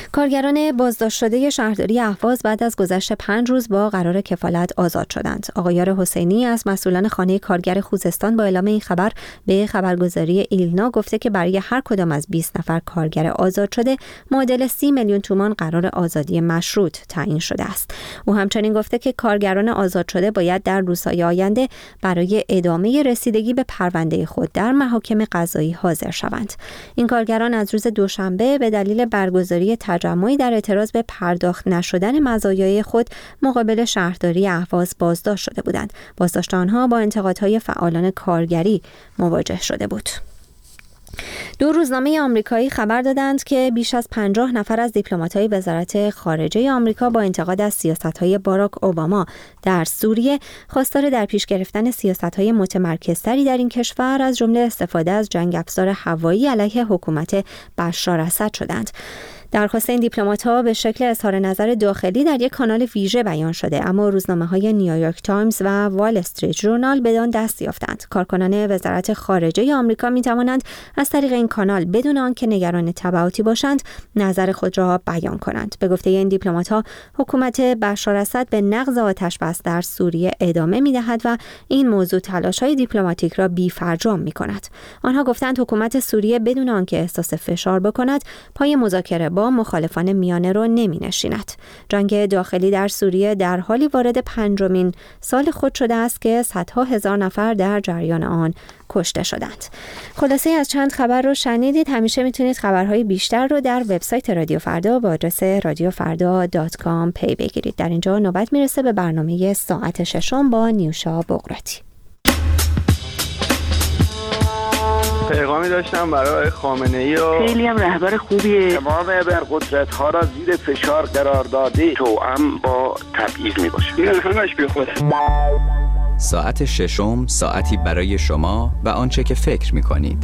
کارگران بازداشت شده شهرداری اهواز بعد از گذشت 5 روز با قرار کفالت آزاد شدند. آقای یار حسینی از مسئولان خانه کارگر خوزستان با اعلام این خبر به خبرگزاری ایلنا گفته که برای هر کدام از 20 نفر کارگر آزاد شده معادل 30 میلیون تومان قرار آزادی مشروط تعیین شده است. او همچنین گفته که کارگران آزاد شده باید در روزهای آینده برای ادامه رسیدگی به پرونده خود در محاکم قضایی حاضر شوند. این کارگران از روز دوشنبه به دلیل برگزاری تجمعی در اعتراض به پرداخت نشدن مزایای خود مقابل شهرداری اهواز بازداشت شده بودند. بازداشت آنها با انتقادهای فعالان کارگری مواجه شده بود. 2 روزنامه آمریکایی خبر دادند که بیش از 50 نفر از دیپلمات‌های وزارت خارجه آمریکا با انتقاد از سیاست‌های باراک اوباما در سوریه خواستار در پیش گرفتن سیاست‌های متمرکزتری در این کشور از جمله استفاده از جنگ افزار هوایی علیه حکومت بشار اسد شدند. درخواست این دیپلمات‌ها به شکل اظهار نظر داخلی در یک کانال ویژه بیان شده، اما روزنامه‌های نیویورک تایمز و وال استریت ژورنال بدان دست یافتند. کارکنان وزارت خارجه آمریکا می‌توانند از طریق این کانال بدون آنکه نگران تبعاتی باشند نظر خود را بیان کنند. به گفته این دیپلمات‌ها حکومت بشار اسد به نقض آتش‌بس در سوریه ادامه می‌دهد و این موضوع تلاش‌های دیپلماتیک را بی‌فرجام می‌کند. آنها گفتند حکومت سوریه بدون آنکه احساس فشار بکند پای مذاکره با مخالفان میانه رو نمی‌نشیند. جنگ داخلی در سوریه در حالی وارد 5مین سال خود شده است که صدها هزار نفر در جریان آن کشته شدند. خلاصه از چند خبر رو شنیدید. همیشه میتونید خبرهای بیشتر رو در وبسایت رادیو فردا با آدرس radiofarda.com پی بگیرید. در اینجا نوبت میرسه به برنامه ساعت 6 با نیوشا بقراتی. پیغامی داشتم برای خامنه‌ای و خیلی هم رهبر خوبیه. تمام ابرقدرت‌ها را زیر فشار قرار داده توأم با تبعیض میباشه. این همش بی خود. ساعت 6 ساعتی برای شما و آنچه که فکر می‌کنید.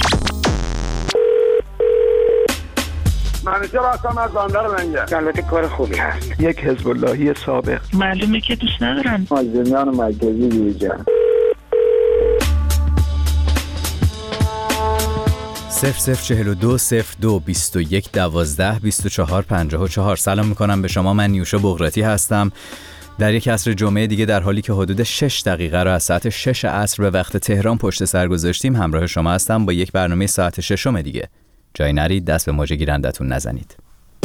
منیجر هستم از بندر منگه. البته کار خوبی هست. یک حزب اللهی سابق. معلومه که دوست ندارن. مازندران مرکزی یوجا. 0042 02 21 12 24 54. سلام میکنم به شما. من نیوشا بقراتی هستم. در یک عصر جمعه دیگه در حالی که حدود 6 دقیقه را از ساعت 6 عصر به وقت تهران پشت سر گذاشتیم همراه شما هستم با یک برنامه ساعت 6 دیگه. جای نرید، دست به موج گیرندتون نزنید.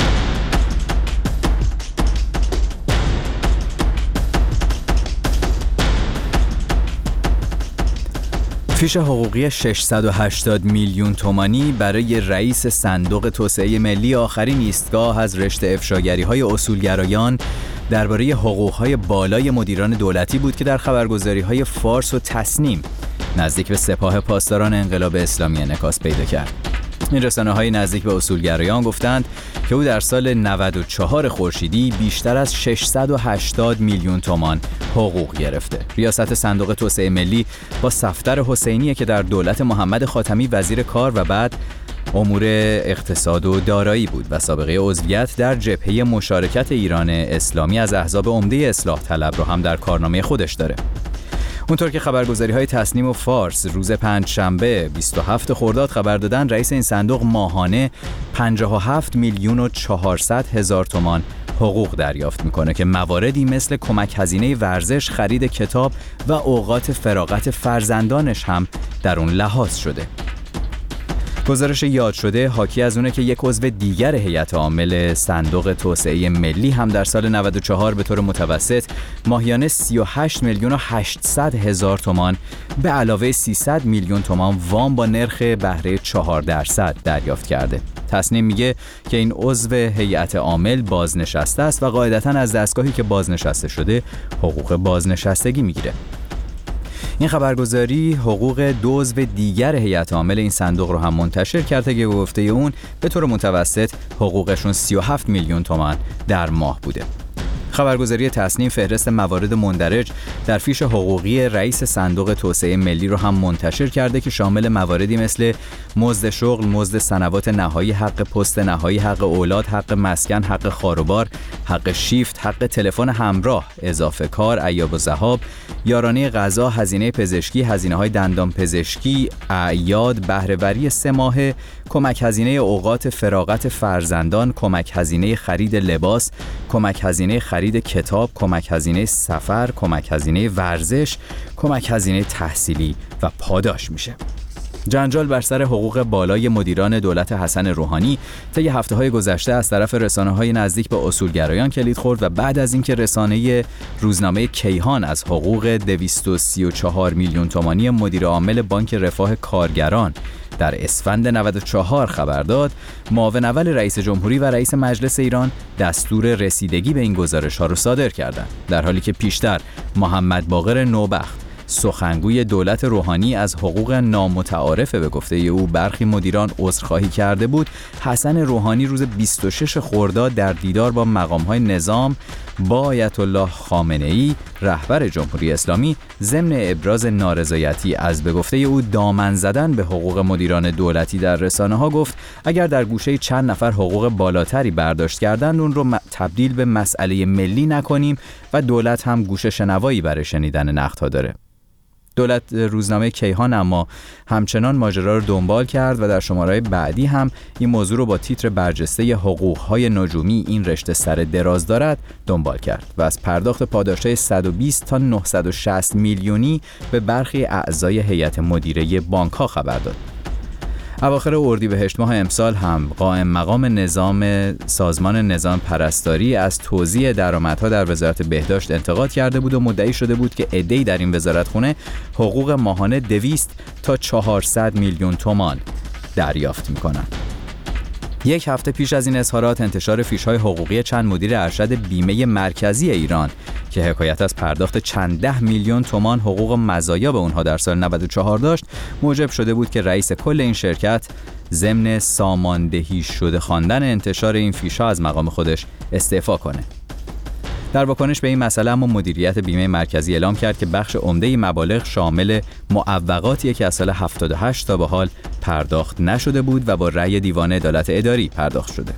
فیش حقوقی 680 میلیون تومانی برای رئیس صندوق توسعه ملی آخرین ایستگاه از رشته افشاگری‌های اصولگرایان درباره حقوق‌های بالای مدیران دولتی بود که در خبرگزاری‌های فارس و تصنیم نزدیک به سپاه پاسداران انقلاب اسلامی انعکاس پیدا کرد. این رسانه‌های نزدیک به اصولگرایان گفتند که او در سال 94 خورشیدی بیشتر از 680 میلیون تومان حقوق گرفته. ریاست صندوق توسعه ملی با صفدر حسینی که در دولت محمد خاتمی وزیر کار و بعد امور اقتصاد و دارایی بود و سابقه عضویت در جبهه مشارکت ایران اسلامی از احزاب عمده اصلاح طلب رو هم در کارنامه خودش داره. اونطور که خبرگزاری‌های تصنیم و فارس روز پنجشنبه 27 خرداد خبر دادن، رئیس این صندوق ماهانه 57 میلیون و 400 هزار تومان حقوق دریافت میکنه که مواردی مثل کمک هزینه ورزش، خرید کتاب و اوقات فراغت فرزندانش هم در اون لحاظ شده. گزارش یاد شده حاکی از اونه که یک عضو دیگر هیئت عامل صندوق توسعه ملی هم در سال 94 به طور متوسط ماهیانه 38 میلیون و 800 هزار تومان به علاوه 300 میلیون تومان وام با نرخ بهره 4% دریافت کرده. تصنیم میگه که این عضو هیئت عامل بازنشسته است و قاعدتاً از دستگاهی که بازنشسته شده حقوق بازنشستگی میگیره. این خبرگزاری حقوق دو عضو دیگر هیئت عامل این صندوق رو هم منتشر کرده که گفته اون به طور متوسط حقوقشون 37 میلیون تومان در ماه بوده. خبرگزاری تصنیم فهرست موارد مندرج در فیش حقوقی رئیس صندوق توسعه ملی رو هم منتشر کرده که شامل مواردی مثل مزد شغل، مزد سنوات نهایی، حق پست نهایی، حق اولاد، حق مسکن، حق خاروبار، حق شیفت، حق تلفن همراه، اضافه کار، ایاب و ذهاب، یارانه غذا، هزینه پزشکی، هزینه‌های دندان پزشکی، اعیاد، بهره‌وری 3 ماهه، کمک هزینه اوقات فراغت فرزندان، کمک هزینه خرید لباس، کمک هزینه خرید کتاب، کمک هزینه سفر، کمک هزینه ورزش، کمک هزینه تحصیلی و پاداش میشه. جنجال بر سر حقوق بالای مدیران دولت حسن روحانی طی هفته‌های گذشته از طرف رسانه‌های نزدیک به اصولگرایان کلید خورد و بعد از اینکه رسانه روزنامه کیهان از حقوق 234 میلیون تومانی مدیر عامل بانک رفاه کارگران در اسفند 94 خبر داد، معاون اول رئیس جمهوری و رئیس مجلس ایران دستور رسیدگی به این گزارش‌ها را صادر کردند، در حالی که پیشتر محمد باقر نوبخت سخنگوی دولت روحانی از حقوق نامتعارف به گفته او برخی مدیران عذرخواهی کرده بود. حسن روحانی روز 26 خرداد در دیدار با مقام‌های نظام با آیت الله خامنه‌ای رهبر جمهوری اسلامی ضمن ابراز نارضایتی از به گفته او دامن زدن به حقوق مدیران دولتی در رسانه‌ها گفت اگر در گوشه چند نفر حقوق بالاتری برداشت کردن اون رو تبدیل به مسئله ملی نکنیم و دولت هم گوش شنوایی برای شنیدن نقدها داره. دولت روزنامه کیهان اما همچنان ماجرا رو دنبال کرد و در شماره‌های بعدی هم این موضوع رو با تیتر برجسته حقوق‌های نجومی این رشته سر دراز دارد دنبال کرد و از پرداخت پاداش‌های 120 تا 960 میلیونی به برخی اعضای هیئت مدیره بانک‌ها خبر داد. اواخر اردیبهشت ماه امسال هم قائم مقام سازمان نظام پرستاری از توزیع درآمدها در وزارت بهداشت انتقاد کرده بود و مدعی شده بود که عده‌ای در این وزارتخونه حقوق ماهانه 200 تا 400 میلیون تومان دریافت می‌کنند. یک هفته پیش از این اظهارات انتشار فیش‌های حقوقی چند مدیر ارشد بیمه مرکزی ایران که حکایت از پرداخت چند ده میلیون تومان حقوق مزایا به اونها در سال 94 داشت موجب شده بود که رئیس کل این شرکت ضمن ساماندهی شده خواندن انتشار این فیش‌ها از مقام خودش استعفا کنه. در واکنش به این مسئله اما مدیریت بیمه مرکزی اعلام کرد که بخش عمده مبالغ شامل معوقاتیه که از سال 78 تا به حال پرداخت نشده بود و با رأی دیوان عدالت اداری پرداخت شده.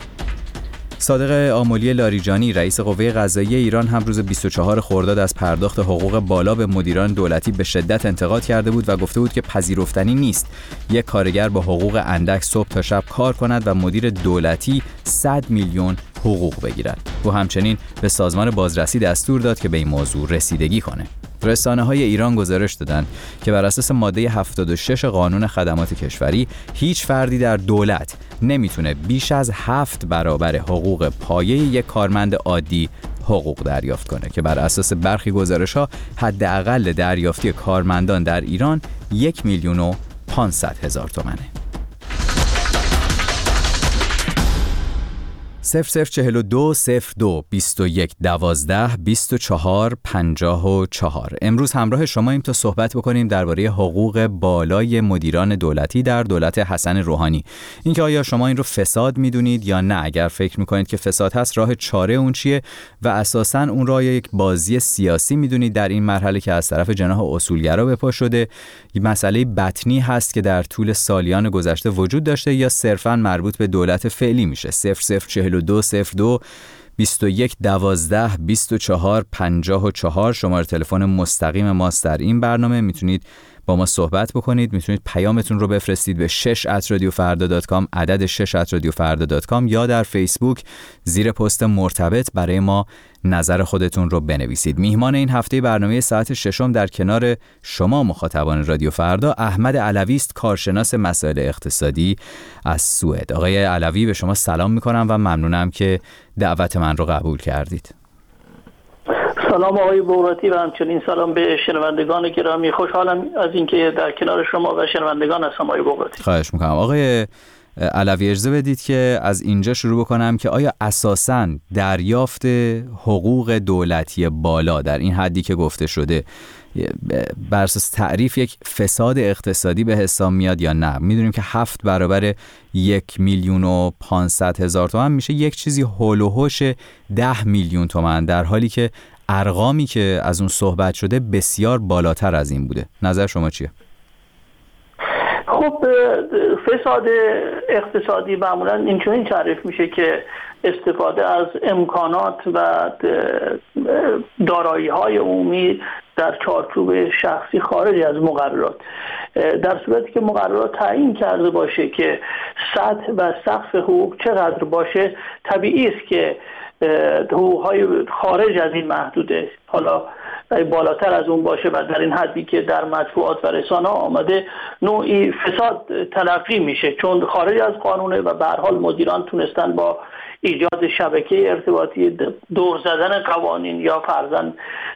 صادق آملی لاریجانی رئیس قوه قضاییه ایران هم روز 24 خرداد از پرداخت حقوق بالا به مدیران دولتی به شدت انتقاد کرده بود و گفته بود که پذیرفتنی نیست یک کارگر با حقوق اندک صبح تا شب کار کند و مدیر دولتی 100 میلیون حقوق بگیرد. او همچنین به سازمان بازرسی دستور داد که به این موضوع رسیدگی کنه. رسانه‌های ایران گزارش دادند که بر اساس ماده 76 قانون خدمات کشوری هیچ فردی در دولت نمیتونه بیش از 7 برابر حقوق پایه یک کارمند عادی حقوق دریافت کنه که بر اساس برخی گزارش‌ها حداقل دریافتی کارمندان در ایران 1,500,000 تومانه. 0042 02 21 12 24 54. امروز همراه شماییم تا صحبت بکنیم درباره حقوق بالای مدیران دولتی در دولت حسن روحانی. اینکه آیا شما این رو فساد میدونید یا نه؟ اگر فکر میکنید که فساد هست راه چاره اون چیه و اساساً اون را یک بازی سیاسی میدونید در این مرحله که از طرف جناح اصولگرا به پا شده، یه مسئله بطنی هست که در طول سالیان گذشته وجود داشته یا صرفاً مربوط به دولت فعلی میشه؟ 0042 02 21 12 24 54 شماره تلفن مستقیم ماست در این برنامه. میتونید با ما صحبت بکنید، میتونید پیامتون رو بفرستید به 6@radiofarda.com عدد 6@radiofarda.com یا در فیسبوک زیر پست مرتبط برای ما نظر خودتون رو بنویسید. میهمان این هفته برنامه ساعت 6 در کنار شما مخاطبان رادیو فردا احمد علوی است، کارشناس مسائل اقتصادی از سوئد. آقای علوی به شما سلام میکنم و ممنونم که دعوت من رو قبول کردید. سلام آقای بغراتی و همچنین سلام به شنوندگان گرامی. خوشحالم از اینکه در کنار شما و شنوندگان هستم آقای بغراتی. خواهش میکنم. آقای علوی اجازه بدید که از اینجا شروع بکنم که آیا اساساً دریافت حقوق دولتی بالا در این حدی که گفته شده بر اساس تعریف یک فساد اقتصادی به حساب میاد یا نه؟ میدونیم که 7 برابر 1,500,000 تومان میشه یک چیزی هول و هوش 10 میلیون تومان، در حالی که ارقامی که از اون صحبت شده بسیار بالاتر از این بوده. نظر شما چیه؟ خب فساد اقتصادی معمولا اینجوری تعریف میشه که استفاده از امکانات و دارایی‌های عمومی در چارچوب شخصی خارج از مقررات، در صورتی که مقررات تعیین کرده باشه که سطح و سقف حقوق چقدر باشه، طبیعی است که حقوق‌های خارج از این محدوده حالا بالاتر از اون باشه و در این حدی که در مطبوعات و رسانه آمده نوعی فساد تلقی میشه، چون خارج از قانونه و به هر حال مدیران تونستن با ایجاد شبکه ارتباطی دور زدن قوانین یا فرضاً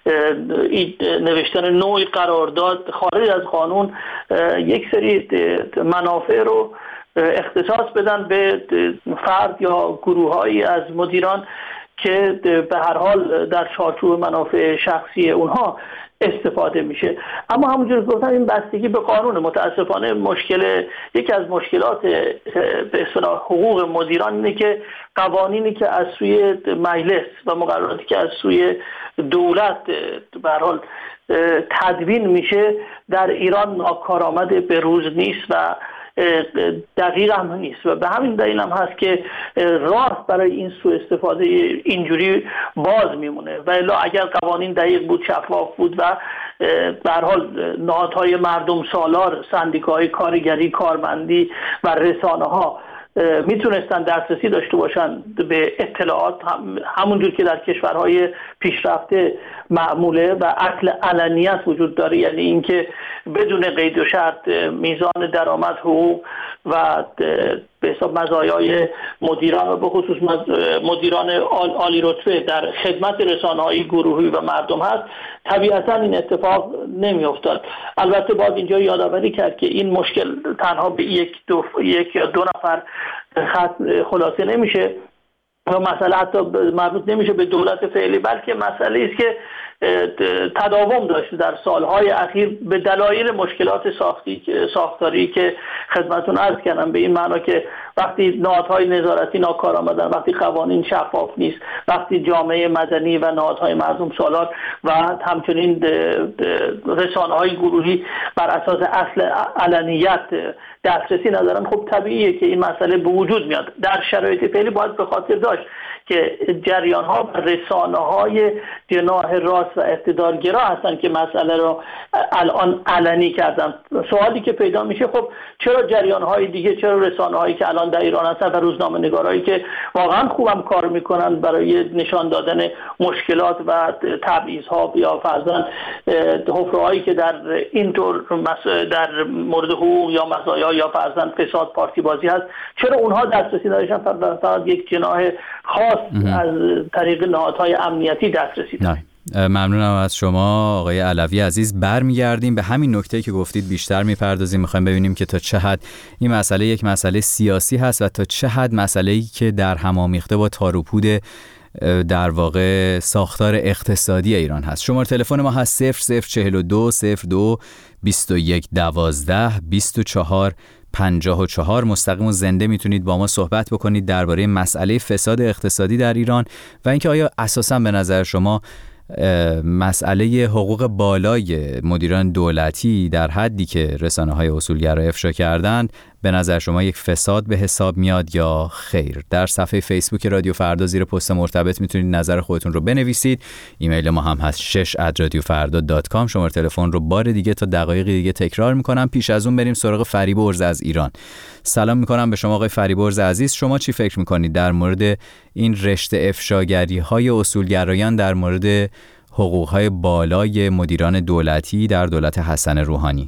نوشتن نوعی قرارداد خارج از قانون یک سری منافع رو اختصاص بدن به فرد یا گروه‌هایی از مدیران که به هر حال در چارچوب منافع شخصی اونها استفاده میشه. اما همونجور که گفتم این بستگی به قانون. متاسفانه یکی از مشکلات به اصطلاح حقوق مدیران اینه که قوانینی که از سوی مجلس و مقرراتی که از سوی دولت به هر حال تدوین میشه در ایران ناکارآمد به روز نیست و دقیق هم نیست و به همین دلیل هم هست که راه برای این سوء استفاده اینجوری باز میمونه. و الا اگر قوانین دقیق بود، شفاف بود و به هر حال نهادهای مردم سالار، سندیکاهای کارگری، کارمندی و رسانه ها میتونستن دسترسی داشته باشن به اطلاعات، همونجور که در کشورهای پیشرفته معموله و اصل علنیت وجود داره، یعنی اینکه بدون قید و شرط میزان درآمد، حقوق و به حساب مزایای مدیران و به خصوص مدیران عالی رتبه در خدمت رسانه‌های گروهی و مردم هست، طبیعتا این اتفاق نمی‌افتاد. البته باید اینجا یادآوری کرد که این مشکل تنها به یک یا دو نفر خلاصه نمیشه و مسئله حتی مربوط نمیشه به دولت فعلی، بلکه مسئله است که تداوم داشته در سالهای اخیر به دلایل مشکلات ساختاری که خدمتتون عرض کردم، به این معنا که وقتی نهادهای نظارتی ناکار آمدن، وقتی قوانین شفاف نیست، وقتی جامعه مدنی و نهادهای مردم سالار و همچنین رسانه‌های گروهی بر اساس اصل علنیت دسترسی ندارن، خب طبیعیه که این مسئله به وجود میاد. در شرایط فعلی باید به خاطر داشت که جریان‌ها و رسانه‌های جناح راست و اقتدارگرا هستن که مسئله رو الان علنی کردن. سوالی که پیدا میشه، خب چرا جریان‌های دیگه، چرا رسانه‌هایی که الان در ایران هستن و روزنامه‌نگارایی که واقعا خوبم کار میکنن برای نشان دادن مشکلات و تبعیض‌ها یا فرضاً حفره‌هایی که در اینطور در مورد حقوق یا مزایا یا فرضاً فساد پارتی بازی هست، چرا اونها دسترسی نداشتن؟ فقط یک جناح خاص از طریق نهادهای امنیتی دسترسی داشتن. ممنونم از شما آقای علوی عزیز. برمیگردیم به همین نکته که گفتید، بیشتر میپردازیم، میخوایم ببینیم که تا چه حد این مسئله یک مسئله سیاسی هست و تا چه حد مسئله‌ای که در هم آمیخته با تار و پود در واقع ساختار اقتصادی ایران هست. شماره تلفن ما هست 0042 02 21 12 24 54. مستقیم و زنده میتونید با ما صحبت بکنید درباره مسئله فساد اقتصادی در ایران و اینکه آیا اساساً به نظر شما مسئله حقوق بالای مدیران دولتی در حدی که رسانه‌های اصولگرا افشا کردند به نظر شما یک فساد به حساب میاد یا خیر؟ در صفحه فیسبوک رادیو فردا زیر پست مرتبط میتونید نظر خودتون رو بنویسید. ایمیل ما هم هست 6@radiofarda.com. شماره تلفن رو بار دیگه تا دقایقی دیگه تکرار میکنم. پیش از اون بریم سراغ فریبرز از ایران. سلام میکنم به شما آقای فریبرز عزیز. شما چی فکر میکنید در مورد این رشته افشاگری‌های اصولگرایان در مورد حقوق‌های بالای مدیران دولتی در دولت حسن روحانی؟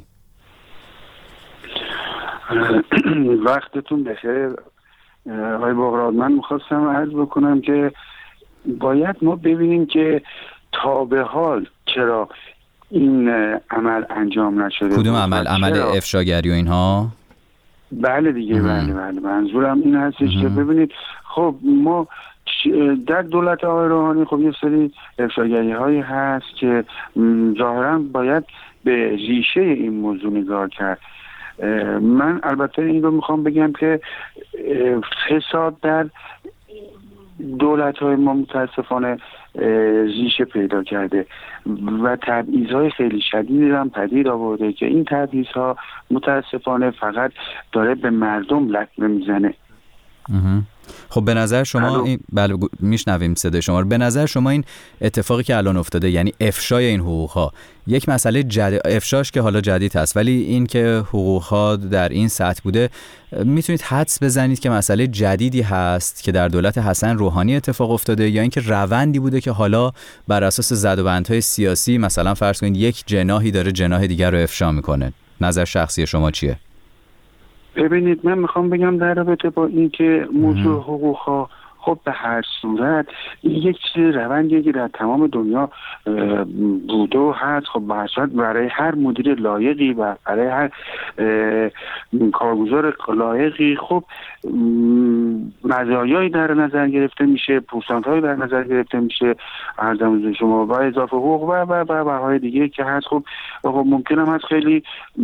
وقتتون بخیر آقای بغراد. من میخواستم عرض بکنم که باید ما ببینیم که تا به حال چرا این عمل انجام نشده. کدوم عمل افشاگری و اینها؟ بله دیگه. بله منظورم این هستش که ببینید خب ما در دولت آقای روحانی خب یه سری افشاگری هایی هست که ظاهرا باید به ریشه این موضوع نگاه کرد. من البته این رو میخوام بگم که فساد در دولت های ما متاسفانه ریشه پیدا کرده و تبعیض‌های خیلی شدیدی هم پدید آورده که این تبعیض‌ها متاسفانه فقط داره به مردم لطمه میزنه. خب به نظر شما این بله میشنویم صدای شما رو. به نظر شما این اتفاقی که الان افتاده، یعنی افشای این حقوق‌ها، یک مسئله جدید، افشاش که حالا جدید هست، ولی این که حقوق‌ها در این سطح بوده، میتونید حدس بزنید که مسئله جدیدی هست که در دولت حسن روحانی اتفاق افتاده، یا اینکه روندی بوده که حالا بر اساس زدوبندهای سیاسی مثلا فرض کنید یک جناحی داره جناح دیگر رو افشا میکنه؟ نظر شخصی شما چیه؟ ببینید من میخوام بگم در رابطه با این که موضوع حقوق‌ها خب به هر صورت یک روندی که در تمام دنیا بوده و هست. خب به هر صورت برای هر مدیر لایقی و برای هر کارگزار لایقی خب مزایایی در نظر گرفته میشه، پورسانت‌هایی در نظر گرفته میشه، عرض شما با اضافه حقوق و بههای دیگه که هست. خب ممکن هم هست خیلی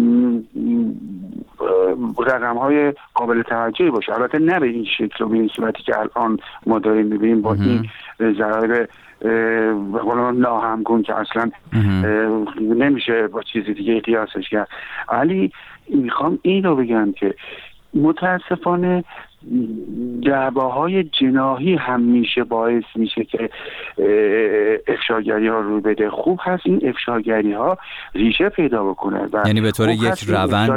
رقم‌های قابل توجهی باشه، البته نه به این شکل و به این صورتی که الان ما داریم می‌بینیم با این ضرایب ناهمگون که اصلا نمیشه با چیز دیگه قیاسش کرد. ولی میخوام این رو بگم که متاسفانه دعواهای جناحی همیشه باعث میشه که افشاگری ها رو بده. خوب هست این افشاگری ها ریشه پیدا بکنه، یعنی به طور یک روند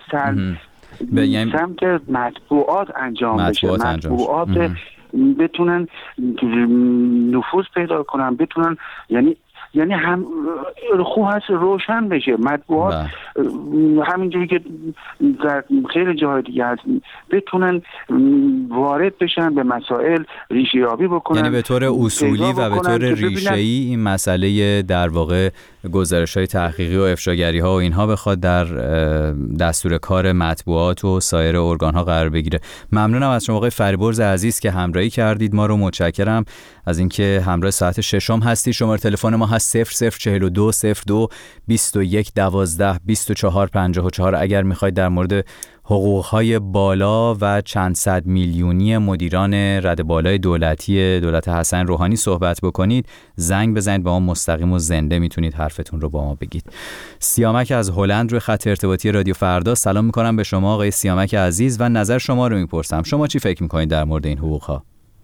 سمت مطبوعات انجام بشه، مطبوعات بتونن نفوذ پیدا کنن، بتونن یعنی هم خوب هست روشن بشه مطبوعات همینجوری که در خیلی جاهای دیگه هست بتونن وارد بشن به مسائل، ریشه یابی بکنن، یعنی به طور اصولی و به طور ریشه‌ای این مسئله در واقع گزارش‌های تحقیقی و افشاگری‌ها و اینها بخواد در دستور کار مطبوعات و سایر ارگان‌ها قرار بگیره. ممنونم از شما آقای فریبرز عزیز که همراهی کردید ما رو. متشکرم از اینکه همراه ساعت ششم هستید. شماره تلفن ما هست 0042 02 21 12 24 54. اگر میخواید در مورد حقوقهای بالا و چند صد میلیونی مدیران رده بالای دولت حسن روحانی صحبت بکنید، زنگ بزنید با ما مستقیم و زنده، میتونید حرفتون رو با ما بگید. سیامک از هلند روی خط ارتباطی رادیو فردا. سلام میکنم به شما آقای سیامک عزیز و نظر شما رو میپرسم. شما چی فکر میکنید در مورد این حقوقها؟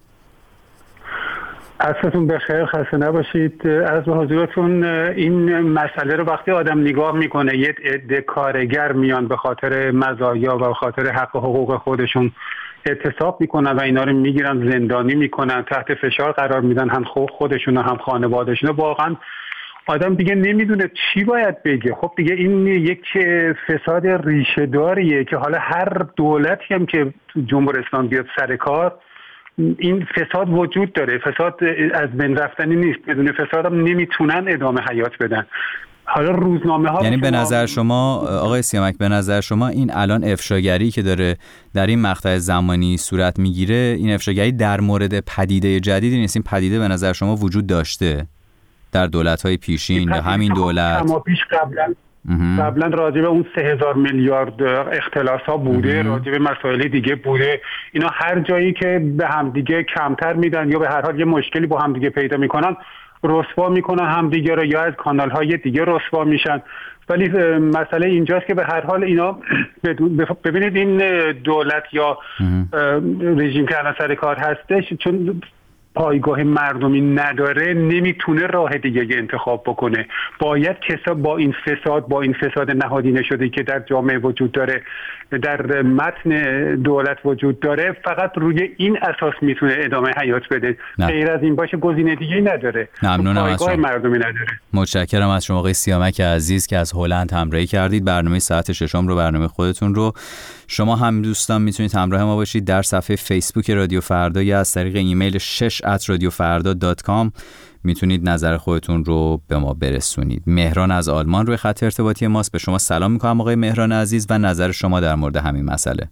عصرتون بخیر، خسته نباشید. از حضورتون این مسئله رو وقتی آدم نگاه میکنه یه عده کارگر میان به خاطر مزایا و به خاطر حق و حقوق خودشون اعتصاب میکنن و اینا رو میگیرن زندانی میکنن، تحت فشار قرار میدن، هم خودشون هم خانوادهشون. واقعا آدم دیگه نمیدونه چی باید بگه. خب دیگه این یک فساد ریشه داریه که حالا هر دولتی هم که جمهوری اسلامی بیاد سر کار این فساد وجود داره. فساد از بین رفتنی نیست، بدون فساد هم نمیتونن ادامه حیات بدن. حالا روزنامه ها، یعنی به نظر شما آقای سیامک، به نظر شما این الان افشاگری که داره در این مقطع زمانی صورت میگیره، این افشاگری در مورد پدیده جدیدی نیست؟ این پدیده به نظر شما وجود داشته در دولت‌های پیشین یا همین دولت؟ قبلا راجع به اون 3000 میلیارد اختلاس ها بوده، راجع به مسائل دیگه بوده. اینا هر جایی که به همدیگه کمتر میدن یا به هر حال یه مشکلی با همدیگه پیدا میکنن رسوا میکنن همدیگه رو، یا از کانال های دیگه رسوا میشن. ولی مسئله اینجاست که به هر حال اینا ببینید این دولت یا رژیم که الان سر کار هستش چون پایگاه مردمی نداره نمیتونه راه دیگه انتخاب بکنه. باید کسا با این فساد نهادینه شده که در جامعه وجود داره، در متن دولت وجود داره، فقط روی این اساس میتونه ادامه حیات بده. غیر از این باشه گزینه دیگه نداره. ممنونم از پایگاه مردمی نداره. متشکرم از شما آقای سیامک عزیز که از هلند همراهی کردید. برنامه ساعت ششم رو، برنامه خودتون رو، شما هم دوستان میتونید همراه ما باشید در صفحه فیسبوک رادیو فردا یا از طریق ایمیل 6@radiofarda.com میتونید نظر خودتون رو به ما برسونید. مهران از آلمان روی خط ارتباطی ماست. به شما سلام میکنم آقای مهران عزیز و نظر شما در مورد همین مسئله.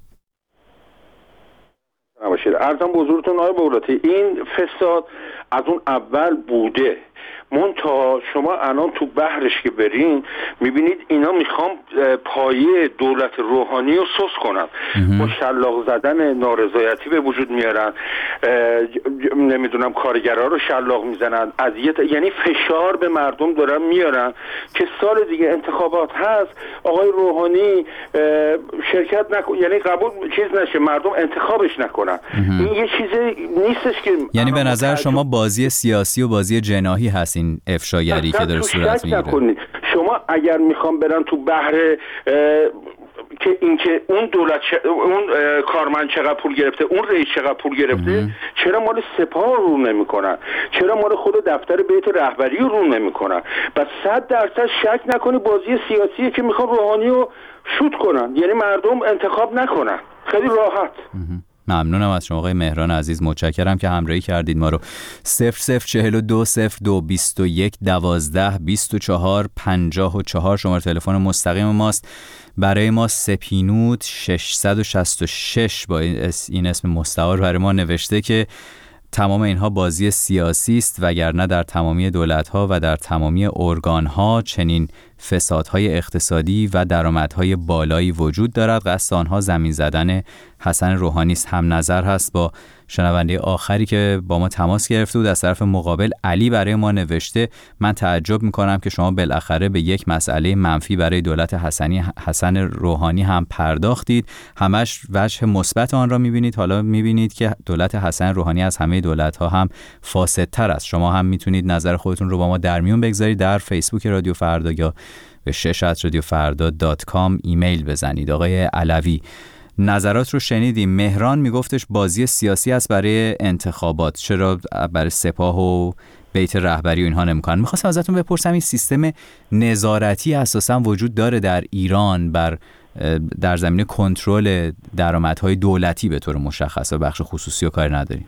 نباشید. عرضم بزرگتون آقای بولاتی، این فساد از اون اول بوده، تا شما الان تو بحرش که برین میبینید اینا میخوام پایه دولت روحانی رو سوس کنن، با شلاق زدن نارضایتی به وجود میارن، نمیدونم کارگرها رو شلاق میزنن، یعنی فشار به مردم دارن میارن که سال دیگه انتخابات هست آقای روحانی شرکت نکن، یعنی قبول چیز نشه، مردم انتخابش نکنن. این یه چیزی نیستش که یعنی به نظر شما بازی سیاسی و بازی جناحی هست این افشاگری که داره صورت میگیره. شما اگر میخوام برن تو بحر که اینکه اون دولت اون کارمند چقدر پول گرفته، اون رئیس چقدر پول گرفته، چرا مال سپاه رو نمیکنن؟ چرا مال خود دفتر بیت رهبری رو نمیکنن؟ و 100% شک نکنی بازی سیاسیه که میخوان روحانی رو شوت کنن، یعنی مردم انتخاب نکنن. خیلی راحت. ممنونم از شما آقای مهران عزیز، متشکرم که همراهی کردید ما رو. 0042 02 21 12 24 54 شماره تلفن مستقیم ماست. برای ما سپینود 666 با این اسم مستعار برای ما نوشته که تمام اینها بازی سیاسی است، وگرنه در تمامی دولت‌ها و در تمامی ارگان‌ها چنین فسادهای اقتصادی و درآمدهای بالایی وجود دارد. قصد آنها زمین زدن حسن روحانی است. هم نظر هست با شنونده آخری که با ما تماس گرفته بود. از طرف مقابل علی برای ما نوشته من تعجب میکنم که شما بالاخره به یک مسئله منفی برای دولت حسن روحانی هم پرداختید، همش وجه مثبت آن را میبینید. حالا میبینید که دولت حسن روحانی از همه دولت‌ها هم فاسدتر است. شما هم میتونید نظر خودتون رو با ما در میون بگذارید. در فیسبوک رادیو فردا یا به شش@radiofarda.com ایمیل بزنید. آقای علوی نظرات رو شنیدیم. مهران میگفتش بازی سیاسی است برای انتخابات، چرا برای سپاه و بیت رهبری و اینها نمیکنن؟ میخواستم ازتون بپرسم این سیستم نظارتی اساسا وجود داره در ایران در زمینه کنترل درآمدهای دولتی به طور مشخص و بخش خصوصی و کاری نداریم؟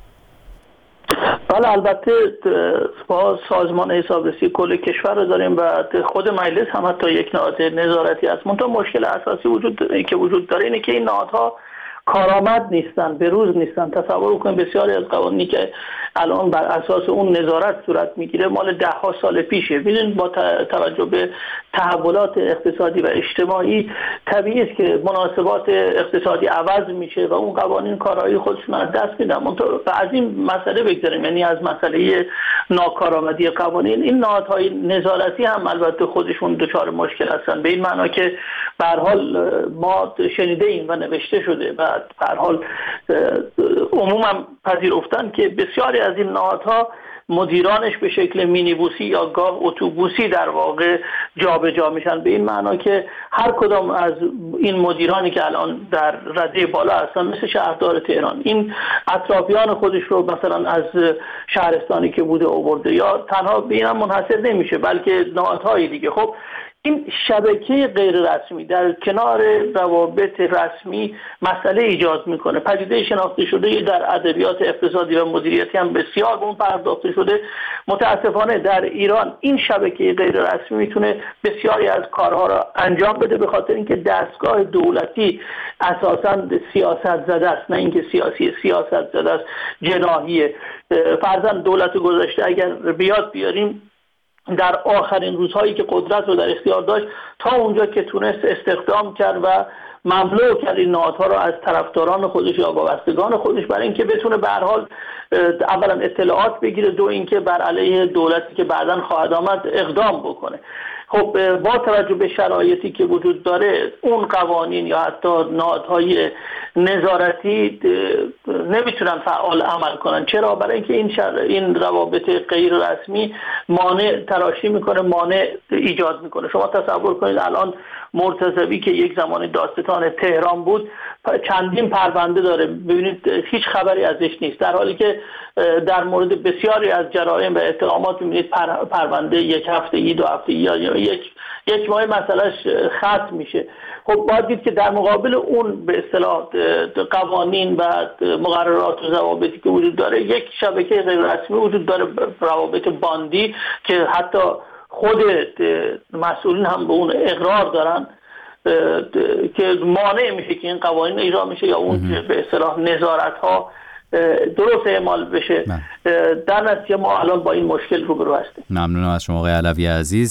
بله، البته با سازمان حسابرسی کل کشور رو داریم و خود مجلس هم حتی یک نهاد نظارتی است. منتها مشکل اساسی وجود داره اینه که این نهادها کارآمد نیستن، به روز نیستن. تصور کنید بسیاری از قوانینی که الان بر اساس اون نظارت صورت میگیره مال 10 سال پیشه. ببینید با توجه به تحولات اقتصادی و اجتماعی طبیعی است که مناسبات اقتصادی عوض میشه و اون قوانین کارایی خودشون از دست میدن. منتها از این مسئله بگذاریم، یعنی از مسئله ناکارآمدی قوانین، این نهادهای نظارتی هم البته خودشون دچار مشکل هستن، به این معنا که به هر حال ما شنیده ایم و نوشته شده و به هر حال عموما پذیرفتن که بسیاری از این نهادها مدیرانش به شکل مینیبوسی یا گاه اتوبوسی در واقع جابجا میشن، به این معنا که هر کدام از این مدیرانی که الان در رده بالا هستن مثل شهردار تهران این اطرافیان خودش رو مثلا از شهرستانی که بوده آورده، یا تنها به این هم منحصر نمیشه بلکه نهادهای دیگه. خب این شبکه غیر رسمی در کنار روابط رسمی مسئله ایجاد میکنه. پدیده شناخته شده در ادبیات اقتصادی و مدیریتی هم بسیار به اون پرداخته شده. متاسفانه در ایران این شبکه غیر رسمی میتونه بسیاری از کارها را انجام بده، به خاطر اینکه دستگاه دولتی اساساً سیاست زده است، نه اینکه سیاست زده است، جناحیه. فرضاً دولت گذشته اگر بیاریم در آخرین روزهایی که قدرت رو در اختیار داشت تا اونجا که تونست استخدام کرد و مملو کرد این نهادها رو از طرفداران خودش یا وابستگان خودش، برای اینکه بتونه به هر حال اولا اطلاعات بگیره، دو اینکه بر علیه دولتی که بعداً خواهد آمد اقدام بکنه. خب با توجه به شرایطی که وجود داره اون قوانین یا حتی نهادهای نظارتی نمیتونن فعال عمل کنن. چرا؟ برای اینکه این روابط غیر رسمی مانع تراشی میکنه، مانع ایجاد میکنه. شما تصور کنید الان مرتضوی که یک زمانی دادستان تهران بود چندین پرونده داره، ببینید هیچ خبری ازش نیست، در حالی که در مورد بسیاری از جرایم و اتهامات میبینید پرونده یک هفتگی، 2 هفتگی یا میکنه یک ماه مسئلهش ختم میشه. خب باید دید که در مقابل اون به اصطلاح قوانین و مقررات و ضوابطی که وجود داره، یک شبکه غیر رسمی وجود داره، روابط باندی که حتی خود مسئولین هم به اون اقرار دارن که مانع میشه که این قوانین اجرا میشه یا اون به اصطلاح نظارت ها درست اعمال بشه. در نتیجه ما الان با این مشکل روبرو هستیم. ممنونم از شما آقای علوی عزیز.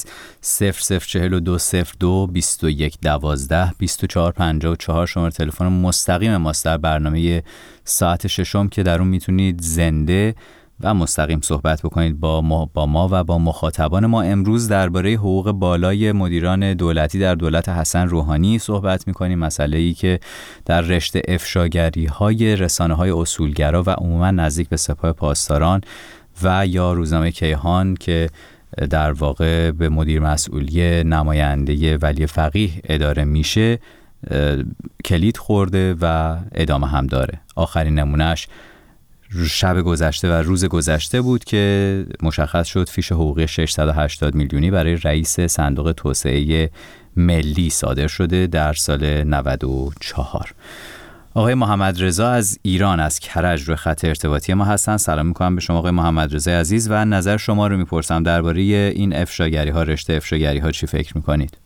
004202 2112 2454 شماره تلفن مستقیم ماست در برنامه ساعت ششم که در اون میتونید زنده و مستقیم صحبت بکنید با ما و با مخاطبان ما. امروز درباره حقوق بالای مدیران دولتی در دولت حسن روحانی صحبت می‌کنیم، مسئله‌ای که در رشته افشاگری‌های رسانه‌های اصولگرا و عموما نزدیک به سپاه پاسداران و یا روزنامه کیهان که در واقع به مدیر مسئولی نماینده ولی فقیه اداره میشه کلید خورده و ادامه هم داره. آخرین نمونهش شب گذشته و روز گذشته بود که مشخص شد فیش حقوقی 680 میلیونی برای رئیس صندوق توسعه ملی صادر شده در سال 94. آقای محمد رضا از ایران از کرج روی خط ارتباطی ما هستن. سلام میکنم به شما آقای محمد رضا عزیز و نظر شما رو میپرسم درباره این افشاگری ها، رشته افشاگری ها چی فکر میکنید؟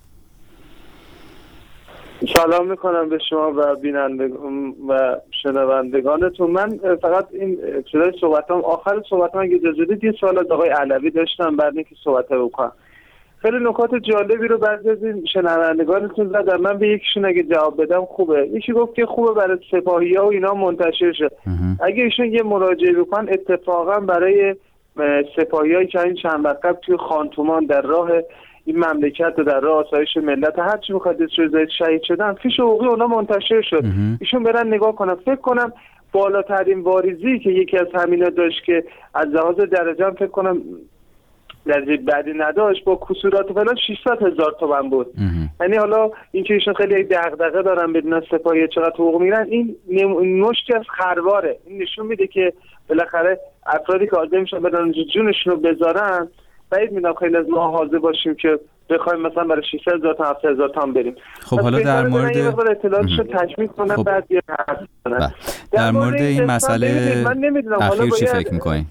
سلام میکنم به شما و بینندگان و شنوندگانتون. من فقط این ابتدای صحبتام، آخر صحبتام اگه اجازه بدید یه سوال از آقای علوی داشتم بعد اینکه صحبت بکنم. خیلی نکات جالبی رو بعضی از این شنوندگانتون زدن، من به یکیشون اگه جواب بدم خوبه. یکی گفت که خوبه برای سپاهی‌ها و اینا منتشر شه. اگه ایشون یه مراجعه بکنن اتفاقا برای سپاهیایی که این چند وقت قبل توی خانتومان در راه این مملکت و در راه آسایش ملت هر چی می‌خواد شهید شدن، فیش حقوقی اونا منتشر شد. ایشون برن نگاه کنن. فکر کنم بالاترین واریزی که یکی از همینا داشت که از لحاظ درجه هم فکر کنم درجه بعدی نداشت با کسورات فلان 600,000 تومان بود. یعنی حالا اینکه ایشون خیلی دغدغه دارن بدون سپاهی چقدر حقوق میگیرن، این مشتی از خرواره. این نشون میده که بالاخره افرادی که حاضر میشن بدن جونشون رو بذارن، بعید میدونم خیلی از ما حاضر باشیم که بخوایم مثلا برای 600,000 تا 7,000 تومان بریم. خب حالا در مورد اطلاعاتشو تکمیل کنم بعد یه حرف بزنم. در مورد این مسئله من نمیدونم حالا چی فکر می‌کنید؟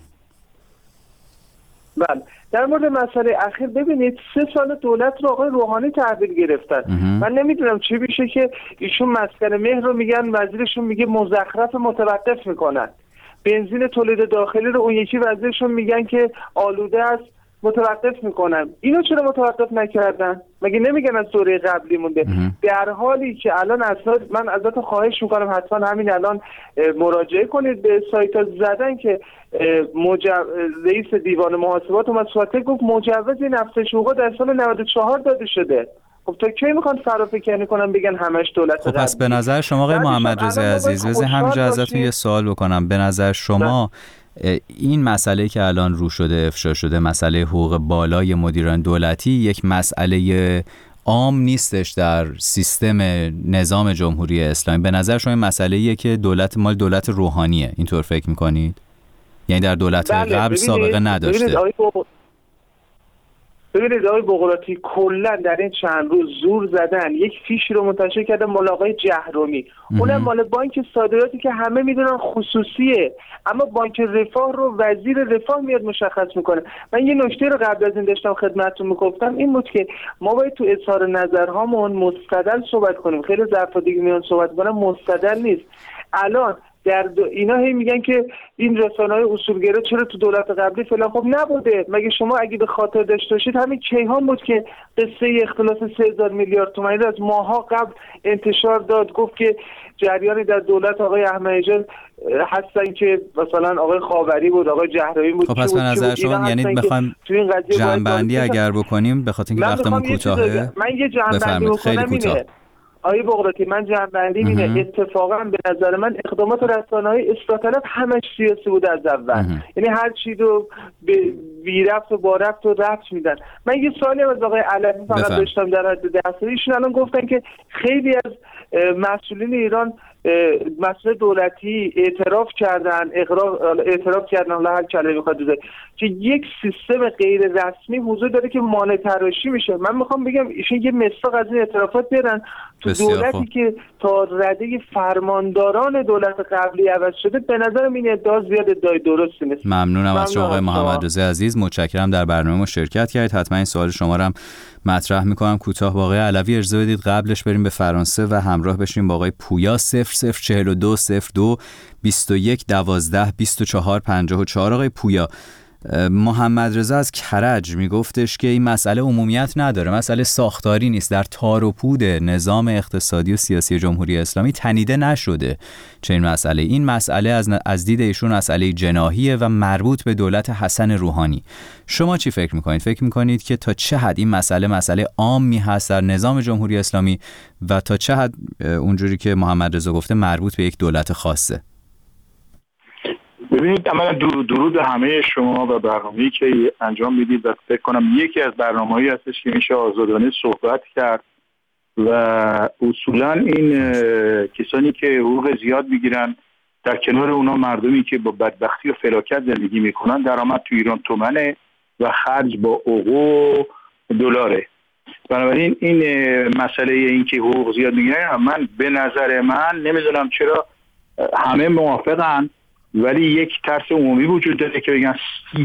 بله، در مورد مسئله اخیر ببینید 3 سال دولت رو آقای روحانی تحویل گرفتن. من نمیدونم چی میشه که ایشون مسکن مهر رو میگن، وزیرشون میگه مزخرف متوقف میکنن. بنزین تولید داخلی رو اون یکی وزیرشون میگن که آلوده است متوقف میکنن. اینو چرا متوقف نکردن؟ مگه نمیگن از دوره قبلی مونده؟ در حالی که الان اسناد، من ازتون خواهش میکنم حتما همین الان مراجعه کنید به سایت زدن که رئیس دیوان محاسبات اومد صحبت گفت مجوز این افزایش حقوق در سال 94 داده شده. خب تا کی میخوان فرافکنی کنن بگن همش دولت؟ خب پس به نظر شما آقای محمد رضا عزیز، بذار همینجا ازتون یه سوال بکنم. به نظر شما این مسئله که الان رو شده، افشا شده، مسئله حقوق بالای مدیران دولتی، یک مسئله عام نیستش در سیستم نظام جمهوری اسلامی؟ به نظر شما این مسئله‌ایه که دولت مال دولت روحانیه، اینطور فکر می‌کنید؟ یعنی در دولت قبل سابقه نداشته؟ ببینید آقای بغراتی کلا در این چند روز زور زدن، یک فیشی رو منتشر کردن مال آقای جهرومی، اونم مال بانک صادراتی که همه میدونن خصوصیه، اما بانک رفاه رو وزیر رفاه میاد مشخص میکنه. من یه نکته رو قبل از این داشتم خدمتتون میگفتم، این بود که ما باید تو اظهار نظرهامون مستدل صحبت کنیم. خیلی ظرفا دیگه میان صحبت کنن مستدل نیست. الان اینا هی میگن که این رسانه‌های اصولگرا چرا تو دولت قبلی فلان، خب نبوده. مگه شما اگه به خاطر داشته باشید همین کیهان بود که قصه اختلاس 3000 میلیارد تومانی رو از ماها قبل انتشار داد، گفت که جریانی در دولت آقای احمدی‌نژاد هستن که مثلا آقای خاوری بود، آقای جهرومی بود. خب پس به نظر شما یعنی بخوایم جنبندی اگر بکنیم به خاطر اینکه وقتمون کوتاهه، من یه جنبندی بکنم اینه آقای بغراتی، من جنبندی اینه اتفاقا به نظر من اقدامات رسانه‌های اصلاح طلب همش سیاسی بود از اول. یعنی هر چی رو به بی ربط و با ربط و ربط میدن. من یه سوالی از آقای علوی فقط داشتم در حد دستوری. ایشون الان گفتن که خیلی از مسئولین ایران مسئول دولتی اعتراف کردن، اعتراف کردن، حالا هر کلمه میخواد بزنه، که یک سیستم غیر رسمی حضور داره که مانع تراشی میشه. من میخوام بگم ایشون یه مصداق از این اعترافات برن تو دولتی که تا رده فرمانداران دولت قبلی عوض شده. به نظرم این ادعا زیاد ادعای درستی نیست. ممنونم از شما آقای محمد رضا عزیز، متشکرم در برنامه ما شرکت کردید. حتما این سوال شما رو هم مطرح میکنم. کوتاه با آقای علوی اجازه بدید قبلش بریم به فرانسه و همراه بشیم با آقای پویا. 0042 02 21 12 24 54. آقای پویا، محمد رضا از کرج میگفتش که این مسئله عمومیت نداره، مسئله ساختاری نیست، در تار و پود نظام اقتصادی و سیاسی جمهوری اسلامی تنیده نشده چه این مسئله. این مسئله از دید ایشون مسئله جناحیه و مربوط به دولت حسن روحانی. شما چی فکر میکنید؟ فکر میکنید که تا چه حد این مسئله عامی هست در نظام جمهوری اسلامی و تا چه حد اونجوری که محمد رضا گفته مربوط به یک دولت خاصه؟ ببینید، اولا درود همه شما و برنامه‌ای که انجام میدید و فکر کنم یکی از برنامه‌هایی هستش که میشه آزادانه صحبت کرد و اصولا این کسانی که حقوق زیاد میگیرن در کنار اونا مردمی که با بدبختی و فلاکت زندگی میکنن، درآمد تو ایران تومنه و خرج با اوقو دلاره. بنابراین این مسئله این که حقوق زیاد میگیرن، من به نظر من نمیدونم چرا همه موافقن، ولی یک ترس عمومی وجود داره که بگن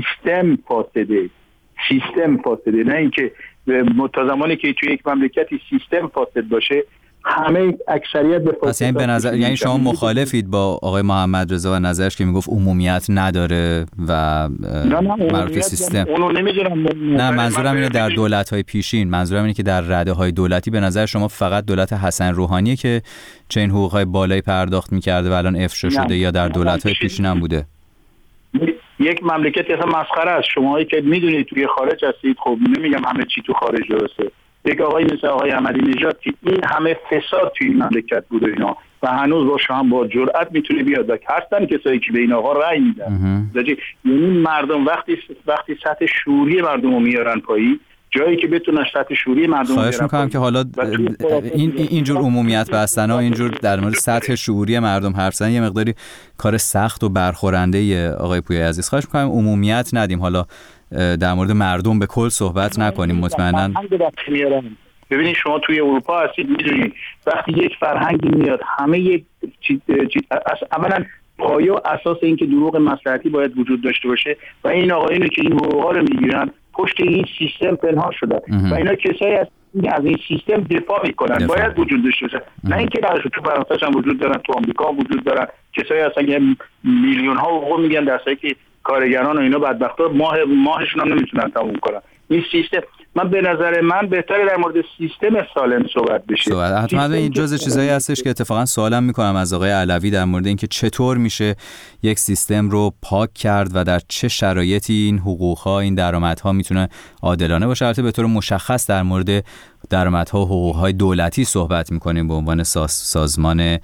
سیستم فاسده، نه اینکه تا زمانی که توی یک مملکتی سیستم فاسد باشه همه اکثریت به فاسد. یعنی به نظر، یعنی شما مخالفید با آقای محمد رضا و نظرش که میگفت عمومیت نداره و مربوط سیستم؟ اونو نمیدونم. نه، منظورم اینه در دولت‌های پیشین، منظورم اینه که در رده‌های دولتی به نظر شما فقط دولت حسن روحانیه که چنین حقوق‌های بالایی پرداخت می‌کرده و الان افشا شده، یا در دولت‌های پیشین هم بوده؟ یک مملکت اصلا مسخره است. شماهایی که میدونید توی خارج هستید، خب نمیگم همه چی تو خارج درسته، یک آقای مثل آقای احمدی نژاد که این همه فساد توی این مملکت بوده اینا و هنوز با جرأت میتونه بیاد و هستن کسایی که به این آقا رأی میدن. یعنی مردم وقتی سطح شعوری مردم رو میارن پایین، جایی که بتونن سطح شعوری مردم رو خواهش میکنم که حالا اینجور عمومیت بستن ها، اینجور در مورد سطح شعوری مردم حرف زدن یه مقداری کار سخت و برخورنده آقای پویای عزیز. خواهش میکنم عمومیت ندیم، حالا در مورد مردم به کل صحبت نکنیم. مطمئنا ببینید شما توی اروپا هستید، میدونید وقتی یک فرهنگی میاد همه یک اولا پایه و اساس این که دروغ مصلحتی باید وجود داشته باشه و این آقایونی که این حقوقا رو میگیرن پشت این سیستم پنهان شدن و اینا کسایی از این سیستم دفاع میکنن، باید وجود داشته باشه. نه اینکه تو فرانسه هم وجود دارن، تو آمریکا وجود دارن، کسایی هستن که میلیون ها حقوق میگن در حالی که کارگران و اینا بدبختا ماهشون هم نمیتونن تموم کنن. این سیستم، من به نظر من بهتره در مورد سیستم سالم صحبت بشه. حتما این جزء چیزایی هستش که اتفاقا سوالم میکنم از آقای علوی در مورد اینکه چطور میشه یک سیستم رو پاک کرد و در چه شرایطی این حقوق‌ها، این درآمدها میتونه عادلانه باشه. البته به طور مشخص در مورد درآمدها و حقوق‌های دولتی صحبت میکنیم به عنوان سازمان،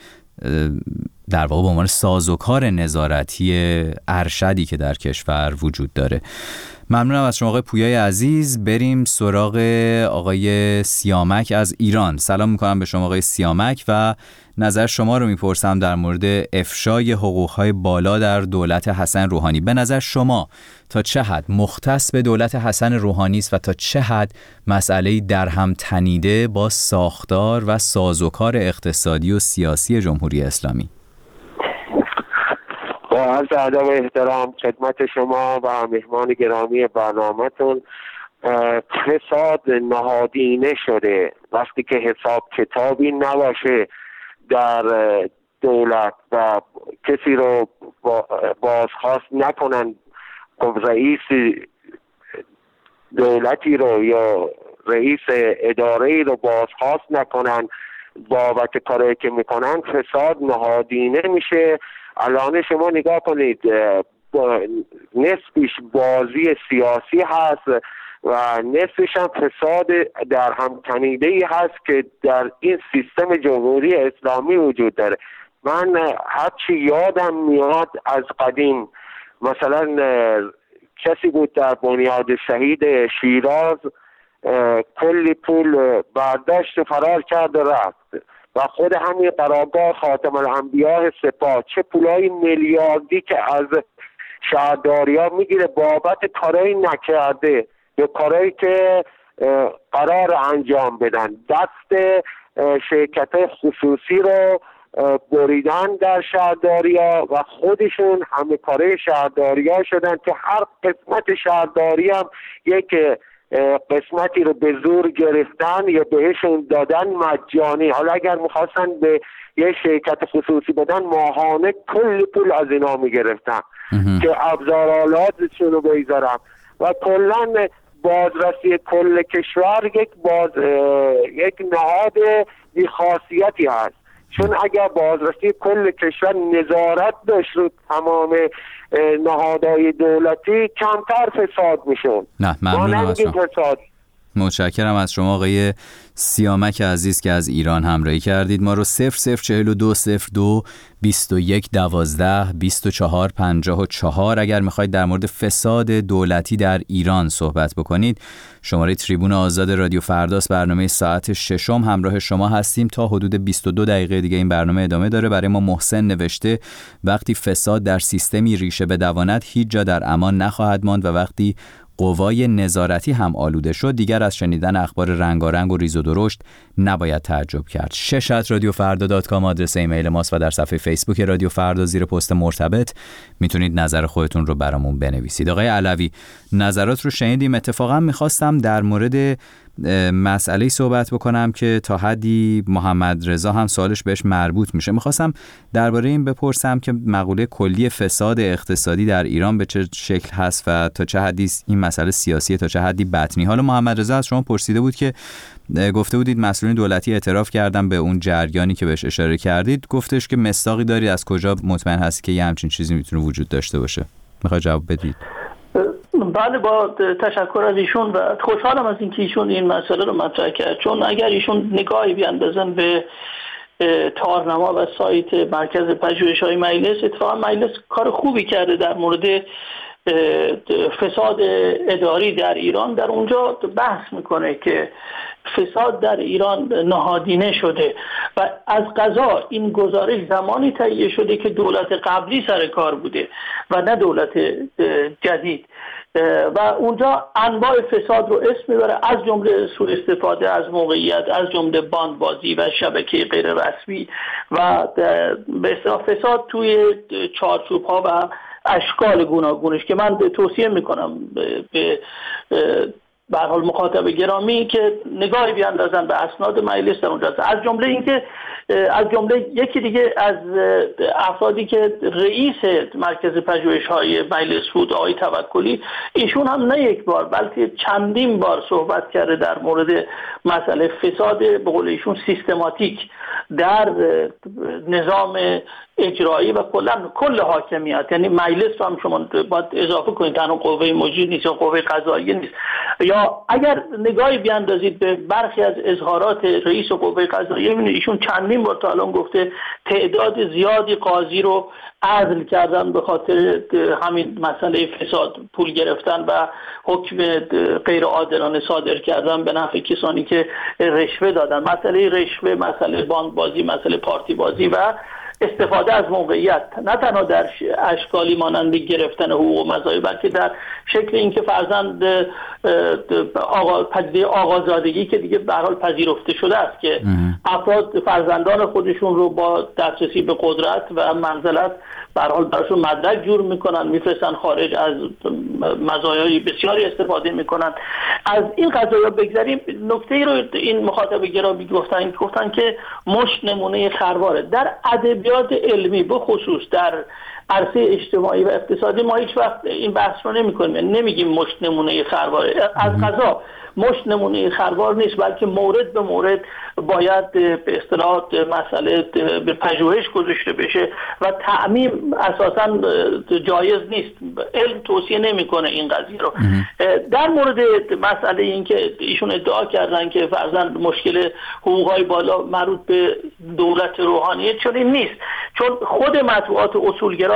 در واقع به عنوان سازوکار نظارتی ارشدی که در کشور وجود داره. ممنونم از شما آقای پویای عزیز. بریم سراغ آقای سیامک از ایران. سلام میکنم به شما آقای سیامک و نظر شما رو میپرسم در مورد افشای حقوقهای بالا در دولت حسن روحانی. به نظر شما تا چه حد مختص به دولت حسن روحانی است و تا چه حد مسئله‌ای در هم تنیده با ساختار و سازوکار اقتصادی و سیاسی جمهوری اسلامی؟ با عرض ادب و احترام خدمت شما و مهمان گرامی برنامه‌تون، فساد نهادینه شده. وقتی که حساب کتابی نباشه در دولت و کسی رو بازخواست نکنن، رئیس دولتی رو یا رئیس اداره‌ای رو بازخواست نکنن بابت کاری که میکنن، فساد نهادینه میشه. الان شما نگاه کنید، نصفش بازی سیاسی هست و نصفش هم فساد در هم تنیده‌ای هست که در این سیستم جمهوری اسلامی وجود داره. من هرچی یادم میاد از قدیم، مثلا کسی بود در بنیاد شهید شیراز کلی پول برداشت فرار کرد و رفت. و خود همین قرارگاه خاتم الانبیاء سپاه چه پولای میلیاردی که از شهرداری ها میگیره بابت کارایی نکرده به کارایی که قرار انجام بدن، دست شرکت خصوصی رو بریدن در شهرداری ها و خودشون همه کاره شهرداری ها شدن که هر قسمت شهرداری هم یک قسمتی رو به زور گرفتن یا بهشون دادن مجانی. حالا اگر میخواستن به یه شرکت خصوصی بدن ماهانه کلی پول از اینا میگرفتن که ابزارالاتشون رو بگذارن و کلن بازرسی کل کشور یک نهاد بی‌خاصیتی هست، چون اگر بازرسی کل کشور نظارت داشت رو تمام نهادهای دولتی کمتر فساد میشون. نه ممنونم از شما. متشکرم از شما آقای سیامک عزیز که از ایران همراهی کردید. ما رو 004202 2112 2454 اگر میخواید در مورد فساد دولتی در ایران صحبت بکنید. شماره تریبون آزاد رادیو فرداست. برنامه ساعت 6 همراه شما هستیم تا حدود 22 دقیقه دیگه این برنامه ادامه داره. برای ما محسن نوشته وقتی فساد در سیستمی ریشه بدواند هیچ جا در امان نخواهد ماند و وقتی قوای نظارتی هم آلوده شد دیگر از شنیدن اخبار رنگارنگ و ریز و درشت نباید تعجب کرد. 6@radiofarda.com آدرس ایمیل ماست و در صفحه فیسبوک رادیو فردا زیر پست مرتبط میتونید نظر خودتون رو برامون بنویسید. آقای علوی نظرات رو شنیدیم. اتفاقا میخواستم در مورد مسئله صحبت بکنم که تا حدی محمد رضا هم سوالش بهش مربوط میشه. میخواستم درباره این بپرسم که مقوله کلی فساد اقتصادی در ایران به چه شکل هست و تا چه حدی این مسئله سیاسیه تا چه حدی بطنی. حالا محمد رضا از شما پرسیده بود که گفته بودید مسئولین دولتی اعتراف کردن به اون جریانی که بهش اشاره کردید، گفتش که مصداقی دارید از کجا مطمئن هست که یه همچین چیزی میتونه وجود داشته باشه؟ میخواد جواب بدید؟ بله با تشکر از ایشون و خوشحالم از اینکه ایشون این مسئله رو مطرح کرد، چون اگر ایشون نگاهی بیاندازن به تارنما و سایت مرکز پژوهش‌های مجلس، اتفاقا مجلس کار خوبی کرده در مورد فساد اداری در ایران. در اونجا بحث میکنه که فساد در ایران نهادینه شده و از قضا این گزارش زمانی تهیه شده که دولت قبلی سر کار بوده و نه دولت جدید و اونجا انواع فساد رو اسم میبره، از جمله سوء استفاده از موقعیت، از جمله باندبازی و شبکه غیر رسمی و به اصطلاح فساد توی چارچوب‌ها و اشکال گوناگونش که من توصیه میکنم به هر حال مخاطب گرامی که نگاهی بیاندازن به اسناد مجلس در اونجاست. از جمله یکی دیگه از افرادی که رئیس مرکز پژوهش‌های مجلس بود آقای توکلی، ایشون هم نه یک بار بلکه چندین بار صحبت کرده در مورد مسئله فساد به قول ایشون سیستماتیک در نظام اجرایی و کل حاکمیت، یعنی مجلس رو هم شما باید اضافه کنید، تنها قوه مجری نیست یا قوه قضاییه نیست. یا اگر نگاهی بیاندازید به برخی از اظهارات رئیس قوه قضاییه می‌بینید ایشون چندین بار تا الان گفته تعداد زیادی قاضی رو عزل کردن به خاطر همین مسئله فساد، پول گرفتن و حکم غیر عادلانه صادر کردن به نفع کسانی که رشوه دادن. مسئله رشوه، مسئله باندبازی، مسئله پارتی بازی و استفاده از موقعیت نه تنها در اشکالی مانند گرفتن حقوق و مزایا، بلکه در شکل اینکه فرزند پدیده آقازادگی که دیگه به هر حال پذیرفته شده است که افراد فرزندان خودشون رو با دسترسی به قدرت و منزلت به هر حال براشون مدرک جور میکنن، میفرستن خارج، از مزایای بسیاری استفاده میکنن. از این قضایا بگذریم، نکته‌ای رو این مخاطب گرامی گفتن که مشت نمونه خرواره. در ادبیات علمی به خصوص در عرصه اجتماعی و اقتصادی ما هیچ وقت این بحث رو نمی‌کنیم، نمیگیم مشت نمونه خرواره. از قضا مشت نمونه خروار نیست، بلکه مورد به مورد باید به اصطلاح مسئله به پژوهش گذاشته بشه و تعمیم اساساً جایز نیست. علم توصیه نمیکنه این قضیه رو. در مورد مسئله این که ایشون ادعا کردن که فرضاً مشکل حقوق‌های بالا مربوط به دولت روحانیه، چون این نیست، چون خود مطبوعات اصولگرا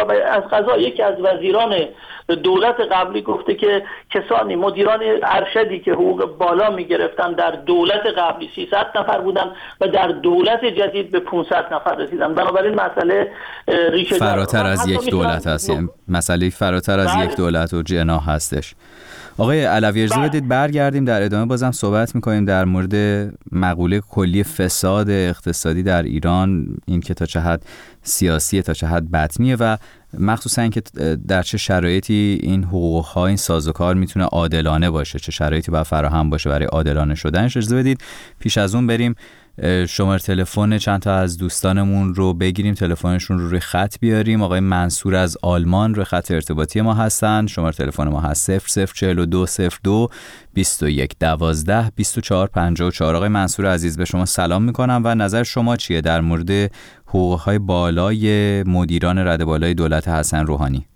و از قضا یکی از وزیران دولت قبلی گفته که کسانی مدیران ارشدی که حقوق بالا میگرفتن در دولت قبلی 300 نفر بودن و در دولت جدید به 500 نفر رسیدن. بنابراین مسئله ریشه فراتر از یک دولت هست، یعنی مسئله فراتر از یک دولت و جناح هستش. آقای علوی اجازه بدید برگردیم در ادامه بازم صحبت میکنیم در مورد مقوله کلی فساد اقتصادی در ایران، این که تا چه حد سیاسیه تا چه حد بطنیه و مخصوصا اینکه در چه شرایطی این حقوق‌ها این سازوکار میتونه عادلانه باشه، چه شرایطی باید فراهم باشه برای عادلانه شدنش. اجازه بدید پیش از اون بریم شماره تلفن چند تا از دوستانمون رو بگیریم، تلفنشون رو روی خط بیاریم. آقای منصور از آلمان روی خط ارتباطی ما هستن. شماره تلفن ما هست 004202 2112 2454. آقای منصور عزیز به شما سلام میکنم و نظر شما چیه در مورد حقوق‌های بالای مدیران رده بالای دولت حسن روحانی؟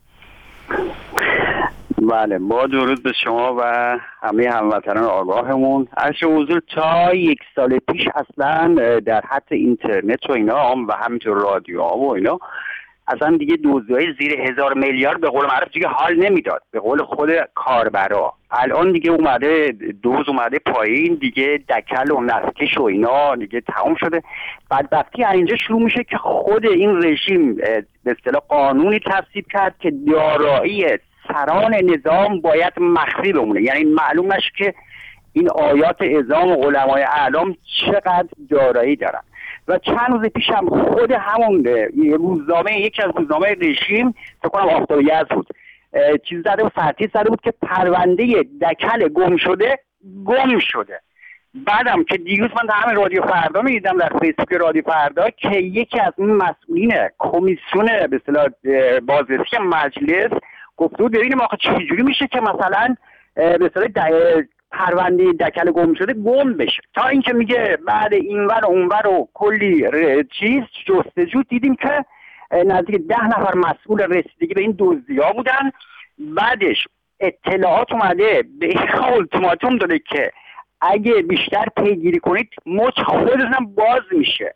بله، با درود به شما و همه هموطنان آگاهمون. عرض حضور تا 1 سال پیش اصلا در حد اینترنت و اینا و همینطور رادیو و اینا اصلا دیگه دزدی‌های زیر 1000 میلیارد به قول معروف دیگه حال نمیداد، به قول خود کاربرا. الان دیگه اومده پایین، دیگه دکل و نسکش و اینا دیگه تمام شده. بدبختی اینجا شروع میشه که خود این رژیم به اصطلاح قانونی تصویب کرد که دارایی سران نظام باید مخفی بمونه، یعنی معلوم نشه که این آیات اعظام و علمای اعلام چقدر دارایی دارن. و چند روز پیش هم خود همون روزنامه، یکی از روزنامه رژیم فکر کنم آفتاب یزد بود، چیز زده و فرتی زده بود که پرونده دکل گم شده. بعدم که دیروز من در همین رادیو فردا می‌دیدم در فیسبوک رادیو فردا که یکی از این مسئولین کمیسیون به اصطلاح بازرسی مجلس گفته بود ببینیم آخه چجوری میشه که مثلا به اصطلاح پرونده دکل گم شده گم بشه، تا اینکه میگه بعد اینور و اونور و کلی چیز جستجو دیدیم که نزدیک 10 نفر مسئول رسیدگی به این دزدی‌ها بودن. بعدش اطلاعات اومده به این اولتیماتوم داده که اگه بیشتر پیگیری کنید مچ خودتون هم باز میشه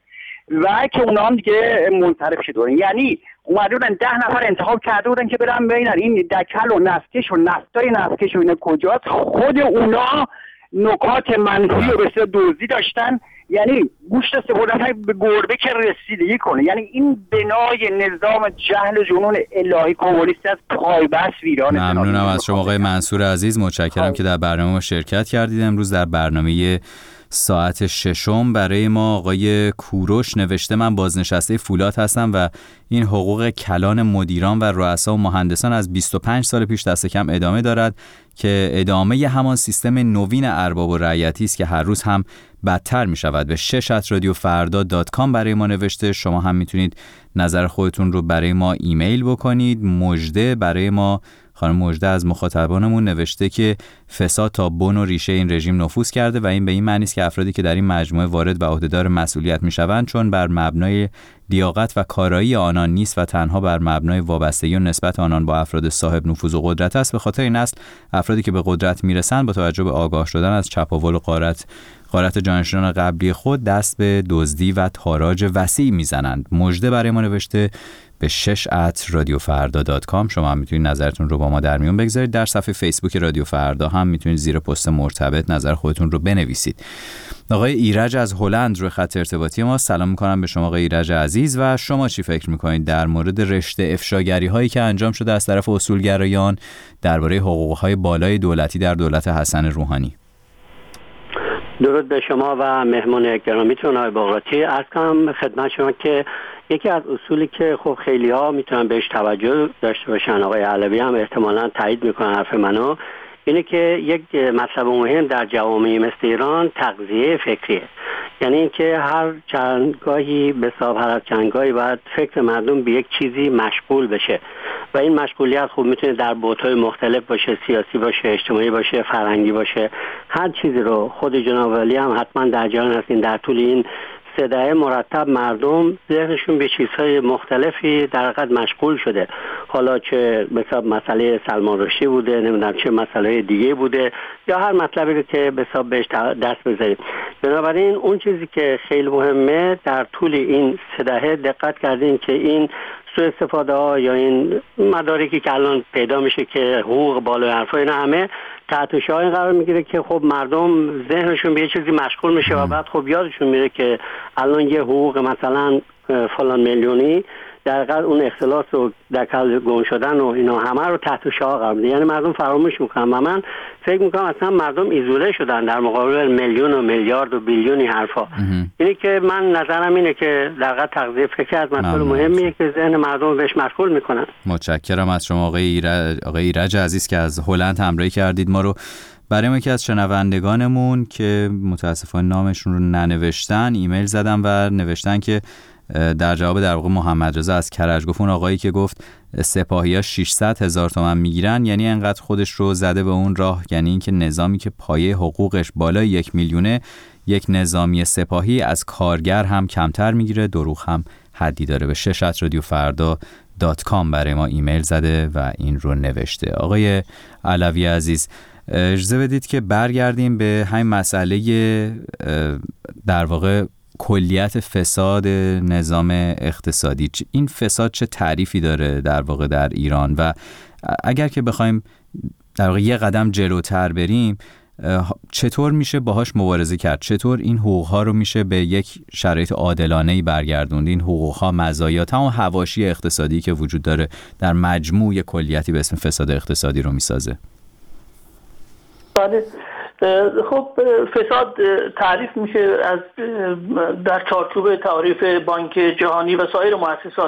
و که اونا هم دیگه منصرف شدن. یعنی اومده بودن 10 نفر انتخاب کرده بودن که برن ببینن این دکل و نسکش و نفتای نسکش و اینا کجاست. خود اونا نکات منفی و بسیار دزدی داشتن، یعنی گوشت سپردن به گربه که رسیدگی کنه. یعنی این بنای نظام جهل و جنون الهی کمونیست از پایبست ویران. ممنونم از شما آقای منصور عزیز، متشکرم که در برنامه ما شرکت کردید. امروز در برنامه ساعت 6 برای ما آقای کوروش نوشته من بازنشسته فولاد هستم و این حقوق کلان مدیران و رؤسا و مهندسان از 25 سال پیش دست کم ادامه دارد که ادامه همان سیستم نوین ارباب و رعیتی است که هر روز هم بدتر می شود. به 6@radiofarda.com برای ما نوشته. شما هم میتونید نظر خودتون رو برای ما ایمیل بکنید. مژده برای ما، خانم مژده از مخاطبانمون نوشته که فساد تا بن و ریشه این رژیم نفوذ کرده و این به این معنی است که افرادی که در این مجموعه وارد و عهدهدار مسئولیت میشوند چون بر مبنای لیاقت و کارایی آنان نیست و تنها بر مبنای وابستگی و نسبت آنان با افراد صاحب نفوذ و قدرت است. به خاطر این است افرادی که به قدرت میرسند با توجه به آگاه شدن از چپاول و غارت جانشینان قبلی خود دست به دزدی و تاراج وسیع میزنند. مژده برای ما نوشته به 6@radiofarda.com. شما هم میتونید نظرتون رو با ما در میون بگذارید. در صفحه فیسبوک رادیو فردا هم میتونید زیر پست مرتبط نظر خودتون رو بنویسید. آقای ایرج از هلند روی خط ارتباطی ما. سلام میکنم به شما آقای ایرج عزیز و شما چی فکر میکنید در مورد رشته افشاگری هایی که انجام شده از طرف اصولگرایان درباره حقوق های بالای دولتی در دولت حسن روحانی؟ درود به شما و مهمان گرامیتون آقای باقراتی. عرض کنم خدمت شما که یکی از اصولی که خب خیلی ها میتونن بهش توجه داشته باشن، آقای علوی هم احتمالاً تایید میکنن حرف منو، اینه که یک مطلب مهم در جوامع مثل ایران تغذیه فکریه. یعنی اینکه هر چندگاهی به حساب هر چندگاهی باید فکر مردم به یک چیزی مشغول بشه و این مشغولیت خب میتونه در بعدهای مختلف باشه، سیاسی باشه، اجتماعی باشه، فرهنگی باشه، هر چیزی رو. خود جناب ولی هم حتما در جریان هستین در طول این 3 دهه مرتب مردم ذهنشون به چیزهای مختلفی در حقیقت مشغول شده، حالا چه مثلا مسئله سلمان رشدی بوده، نمیدونم چه مسئله دیگه بوده، یا هر مطلبی رو که به حساب بهش دست بزنید. بنابراین اون چیزی که خیلی مهمه در طول این 3 دهه دقت کردین که این سوء استفاده ها یا این مدارکی که الان پیدا میشه که حقوق بالای حرفا، اینا همه تحت شعار قرار میگیره که خب مردم ذهنشون به یه چیزی مشغول میشه و بعد خب یادشون میره که الان یه حقوق مثلا فلان میلیونی در حقیقت اون اختلاس و در کل گم شدن و اینا همه رو تحت شعار قرار میده، یعنی مردم فراموش میکنن و من فکر میکنم اصلا مردم ایزوله شدن در مقابل میلیون و میلیارد و بیلیونی حرفا. اینی که من نظرم اینه که در حقیقت تغذیه فکر از مسئله مهمیه که ذهن مردم بهش مشغول میکنن. متشکرم از شما آقای ایرج عزیز که از هلند همراهی کردید ما رو. برای یکی از شنوندگانمون که متاسفانه نامشون رو ننوشتن ایمیل زدم و نوشتن که در جواب در واقع محمد رضا از کرج گفت اون آقایی که گفت سپاهی‌ها 600,000 تومان میگیرن یعنی انقدر خودش رو زده به اون راه، یعنی اینکه نظامی که پایه حقوقش بالای 1 میلیونه یک نظامی سپاهی از کارگر هم کمتر میگیره. دروغ هم حدی داره. به شش@radiofarda.com برای ما ایمیل زده و این رو نوشته. آقای علوی عزیز اجازه بدید که برگردیم به همین مسئله در واقع کلیت فساد نظام اقتصادی. این فساد چه تعریفی داره در واقع در ایران و اگر که بخوایم در واقع یه قدم جلوتر بریم چطور میشه باهاش مبارزه کرد؟ چطور این حقوق‌ها رو میشه به یک شرایط عادلانه‌ای برگردوند؟ این حقوق‌ها، مزایا، تمام حواشی اقتصادی که وجود داره در مجموع کلیتی به اسم فساد اقتصادی رو میسازه. بله، خب فساد تعریف میشه از در چارچوب تعریف بانک جهانی و سایر مؤسسات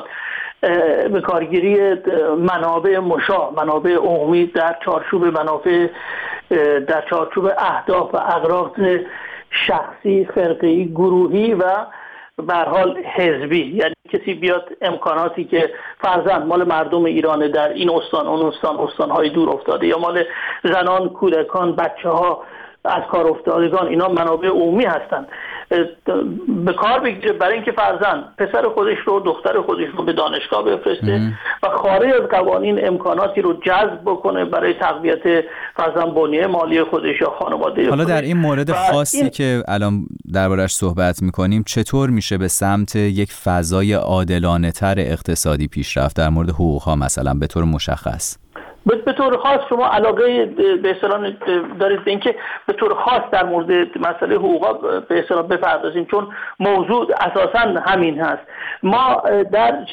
به کارگیری منابع مشاع، منابع عمومی در چارچوب منافع، در چارچوب اهداف و اغراض شخصی، فرقه‌ای، گروهی و به هر حال حزبی. یعنی کسی بیاد امکاناتی که فرضاً مال مردم ایران در این استان، اون استان، استان‌های دور افتاده، یا مال زنان، کودکان، بچه‌ها، از کار افتادگان، اینا منابع عمومی هستند، به کار بگیره برای اینکه فرضاً پسر خودش رو، دختر خودش رو به دانشگاه بفرسته و خارج از قوانین امکاناتی رو جذب بکنه برای تقویت فرضاً بنیه مالی خودش یا خانواده. حالا در این مورد خاصی که الان دربارش صحبت می‌کنیم چطور میشه به سمت یک فضای عادلانه‌تر اقتصادی پیش رفت در مورد حقوق‌ها مثلا به طور مشخص؟ به طور خاص شما علاقه به اصطلاح دارید به اینکه به طور خاص در مورد مسئله حقوقا به اصطلاح بپردازیم، چون موضوع اساساً همین هست. ما در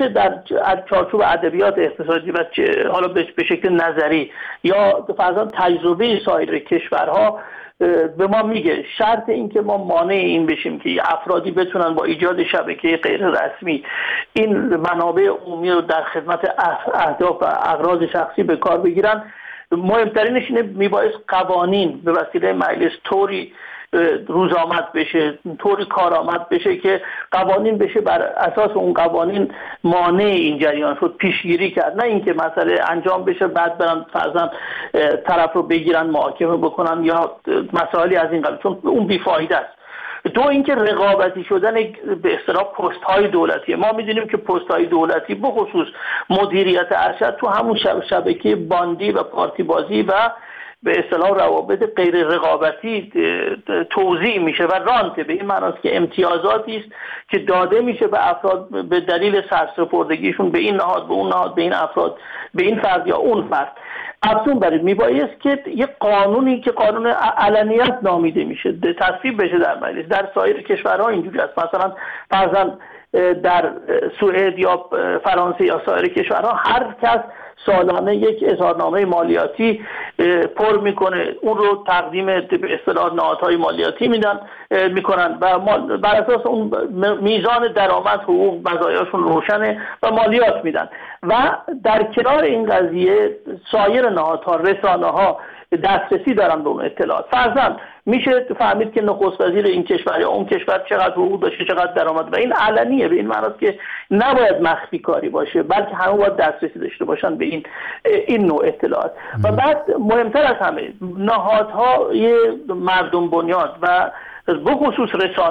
چارچوب ادبیات اقتصادی و حالا به شکل نظری یا فرضاً تجربه سایر کشورها به ما میگه شرط این که ما مانع این بشیم که افرادی بتونن با ایجاد شبکه غیر رسمی این منابع عمومی رو در خدمت اهداف و اغراض شخصی به کار بگیرن، مهمترینش اینه میبایست قوانین به وسیله مجلس طوری روز آمد بشه، طوری کارآمد بشه که قوانین بشه بر اساس اون قوانین مانع این جریان شد پیشگیری کرد، نه اینکه مسئله انجام بشه بعد برن فرضاً طرف رو بگیرن محاکمه بکنن یا مسائلی از این قبیل، چون اون بیفایده است. دو اینکه رقابتی شدن به اصطلاح پست های دولتی. ما میدونیم که پست های دولتی به خصوص مدیریت ارشد تو همون شبکه باندی و پارتی بازی و به اصطلاح روابط غیر رقابتی توزیع میشه و رانته، به این معناست که امتیازاتی است که داده میشه به افراد به دلیل سرسپردگیشون به این نهاد، به اون نهاد، به این افراد، به این فرد یا اون فرد. افزون بر این میبایست که یه قانونی که قانون علنیت نامیده میشه تصویب بشه در مجلس. در سایر کشورها اینجوری است. مثلا فرضاً در سوئد یا فرانسه یا سایر کشورها هر کس سالانه یک اظهارنامه مالیاتی پر میکنه، اون رو تقدیم به اصطلاح نهادهای مالیاتی میکنن و بر اساس اون میزان درآمد، حقوق، مزایاشون روشنه و مالیات میدن. و در کنار این قضیه سایر نهادها، رسانه‌ها دسترسی دارن به اون اطلاعات. فرضاً میشه فهمید که نخست وزیر این کشور یا اون کشور چقدر حقوق داشته، چقدر درآمد، و این علنیه. به این معناست که نباید مخفی کاری باشه، بلکه همه باید دسترسی داشته باشن به این نوع اطلاعات. و بعد مهمتر از همه نهادهای مردم بنیاد و به خصوص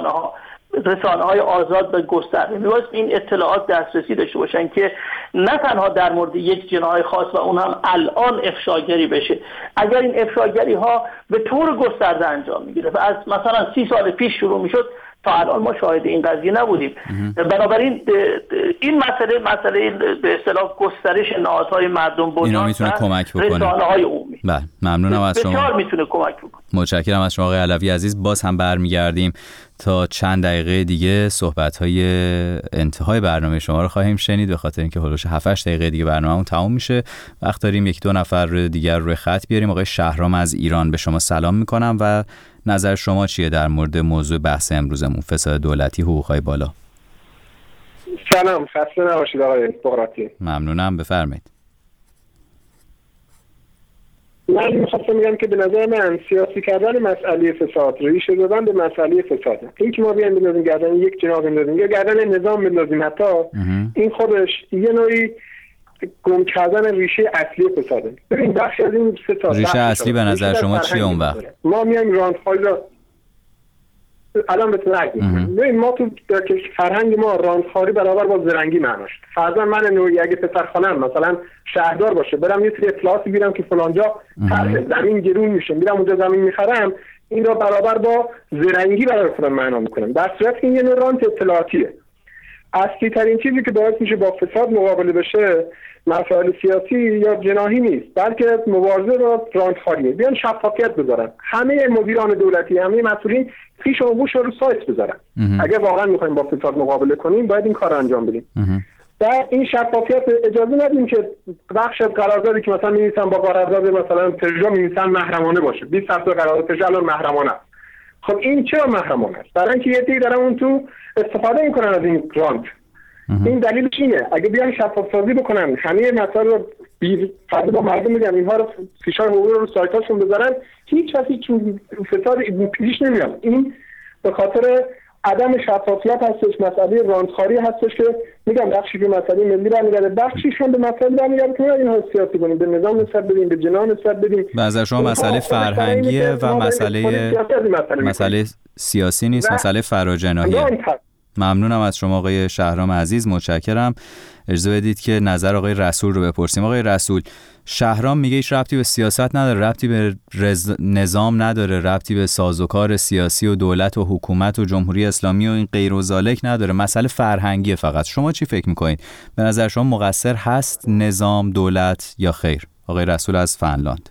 رسانه‌های آزاد و گسترده می‌باید این اطلاعات دسترسی داشته باشن که نه تنها در مورد یک جناح خاص و اون هم الان افشاگری بشه، اگر این افشاگری ها به طور گسترده انجام میگیره و از مثلا 30 سال پیش شروع میشد تا الان ما شاهد این قضیه نبودیم. بنابراین این مسئله به اصطلاح گسترش نهادهای مردم بنیان اینا میتونه کمک بکنه. رسانه‌های عمومی. بله ممنونم از شما. بسیار میتونه کمک بکنه. متشکرم از شما آقای علوی عزیز. باز هم برمیگردیم تا چند دقیقه دیگه صحبت‌های انتهای برنامه شما رو خواهیم شنید، به خاطر اینکه هولوش 7-8 دقیقه دیگه برنامه‌مون تموم میشه. وقت داریم 1-2 نفر دیگر روی خط بیاریم. آقای شهرام از ایران، به شما سلام میکنم و نظر شما چیه در مورد موضوع بحث امروزمون، فساد دولتی، حقوق‌های بالا؟ سلام، خسته نباشید آقای بغراتی. ممنونم، بفرمایید. من می‌خواستم بگم که به نظر من سیاسی کردن مسئله فساد، ریشه دادن به مسئله فساد، این که ما بیایم بندازیم گردن یک جناح بندازیم یا گردن نظام بندازیم، حتی این خودش یه نوعی گم کردن ریشه اصلی فساده. ببین بخش از این فساد، ریشه اصلی به نظر شما چیه اون وقت؟ ما میایم راندخواری را الان بهتون نگم. ببین ما تو فرهنگ ما راندخواری برابر با زرنگی معناش. فرضاً من نوعی اگه پسرخاله‌ام مثلا شهردار باشه، برم یه سری اطلاعاتی بیارم که فلانجا زمین گرون میشه، میرم اونجا زمین میخرم، این را برابر با زرنگی برای خودم معنا میکنم. در صورت که این یه نوع رانت اطلاعاتیه. اصلی ترین چیزی که باعث میشه با فساد مقابله بشه مسائل سیاسی یا جناحی نیست، بلکه مبارزه با راندخواریه. بیان شفافیت بذارن، همه مدیران دولتی، همه مسئولین فیش و گوش رو سایت بذارن. اگه واقعا میخوایم با فساد مقابله کنیم باید این کار انجام بدیم. در این شفافیت اجازه ندیم که بخش از قراردادی که مثلا می‌نویسن با قرارداد مثلا پژو می‌نویسن محرمانه باشه. 20 تا قرارداد پژو الان محرمانه است. خب این چرا محرمانه است؟ برای اینکه یه عده‌ای دارن اون تو استفاده میکنن از این گرانت. این دلیلش اینه اگه بیان شفاف سازی بکنن، همه مسائل رو فرد با مردم میگم اینها رو فیشار حقوقی رو سایتاشون بذارن، هیچ وقتی چون فساد پیش نمیاد. این به خاطر عدم شفافیت هستش، مسئله راندخواری هستش که میگم بخشی به مسئله ملی برمیگرده، بخشیشون به مسئله برمیگرده که اینها سیاسی کنیم، به نظام نسبت بدیم، به جناح نسبت بدیم. به نظر شما مسئله فرهنگیه و مسئله سیاسی نیست، مسئله فراجناحیه. ممنونم از شما آقای شهرام عزیز، متشکرم. اجازه بدید که نظر آقای رسول رو بپرسیم. آقای رسول، شهرام میگه هیچ ربطی به سیاست نداره، ربطی به نظام نداره، ربطی به سازوکار سیاسی و دولت و حکومت و جمهوری اسلامی و این غیر و ذالک نداره، مسئله فرهنگیه فقط. شما چی فکر میکنید؟ به نظر شما مقصر هست نظام، دولت یا خیر؟ آقای رسول از فنلاند.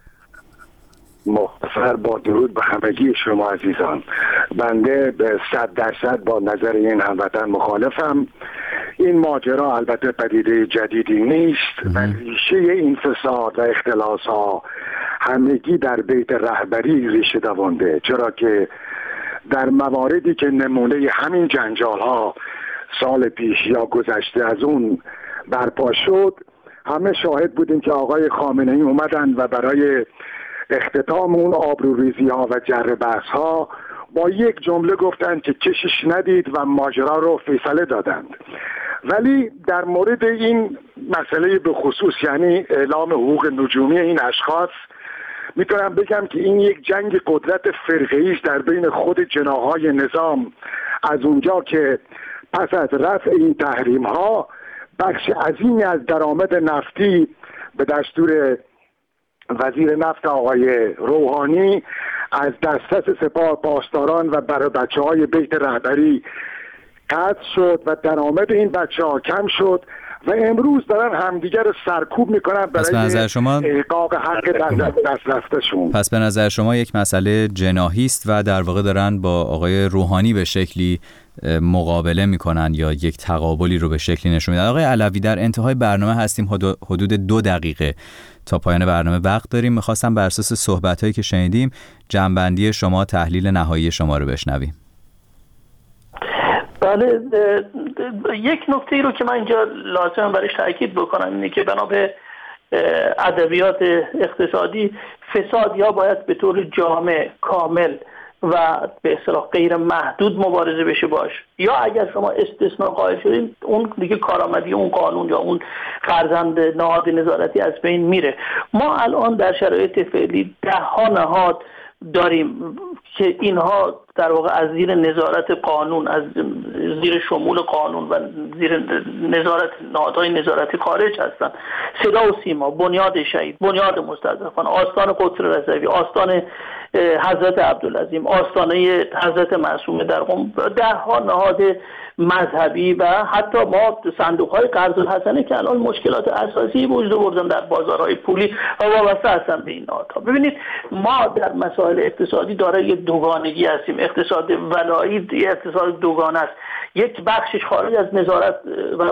مختصر با درود به همگی شما عزیزان، بنده به 100% با نظر این هموطن مخالفم. این ماجرا البته پدیده جدیدی نیست و ریشه این فساد و اختلاس ها همگی در بیت رهبری ریشه دوانده، چرا که در مواردی که نمونه همین جنجال ها سال پیش یا گذشته از اون برپا شد، همه شاهد بودیم که آقای خامنه ای اومدن و برای اختتام اون آبروریزی ها و جر بحث ها با یک جمله گفتن که کشش ندید و ماجرا رو فیصله دادند. ولی در مورد این مسئله به خصوص، یعنی اعلام حقوق نجومی این اشخاص، میتونم بگم که این یک جنگ قدرت فرقه‌ای است در بین خود جناح‌های نظام، از اونجا که پس از رفع این تحریم ها بخش عظیمی از درآمد نفتی به دستور وزیر نفت آقای روحانی از دسترس سپاه پاسداران و برای بچه‌های بیت رهبری قطع شد و درآمد این بچه‌ها کم شد و امروز دارن همدیگر رو سرکوب میکنن برای احقاق حق دست رفتشون. پس به نظر شما یک مسئله جناحی است و در واقع دارن با آقای روحانی به شکلی مقابله میکنن یا یک تقابلی رو به شکلی نشون میدن. آقای علوی، در انتهای برنامه هستیم، حدود 2 دقیقه تا پایان برنامه وقت داریم. میخواستم بر اساس صحبتایی که شنیدیم جنبندی شما، تحلیل نهایی شما رو بشنویم. بله، یک نکته رو که من اینجا لازم برایش تاکید بکنم اینه که بنا به ادبیات اقتصادی فساد یا باید به طور جامع، کامل و به اصطلاح غیر محدود مبارزه بشه باش، یا اگر شما استثناء قائل شدین اون دیگه کارآمدی اون قانون یا اون فرزند نهاد نظارتی از بین میره. ما الان در شرایط فعلی 10 نهاد داریم که اینها در واقع از زیر نظارت قانون، از زیر شمول قانون و زیر نظارت نهادهای نظارتی خارج هستند. صدا و سیما، بنیاد شهید، بنیاد مستضعفان، آستان قدس رضوی، آستان حضرت عبدالعظیم، آستانه حضرت معصومه در قم، ده‌ها نهاد مذهبی و حتی ما صندوق‌های قرض الحسنه که الان مشکلات اساسی وجود آوردن در بازارهای پولی و وابسته هستن به این نهادها. ببینید ما در مسائل اقتصادی دارای یک دوگانگی هستیم. اقتصاد ولایی اقتصاد دوگانه است. یک بخشش خارج از نظارت و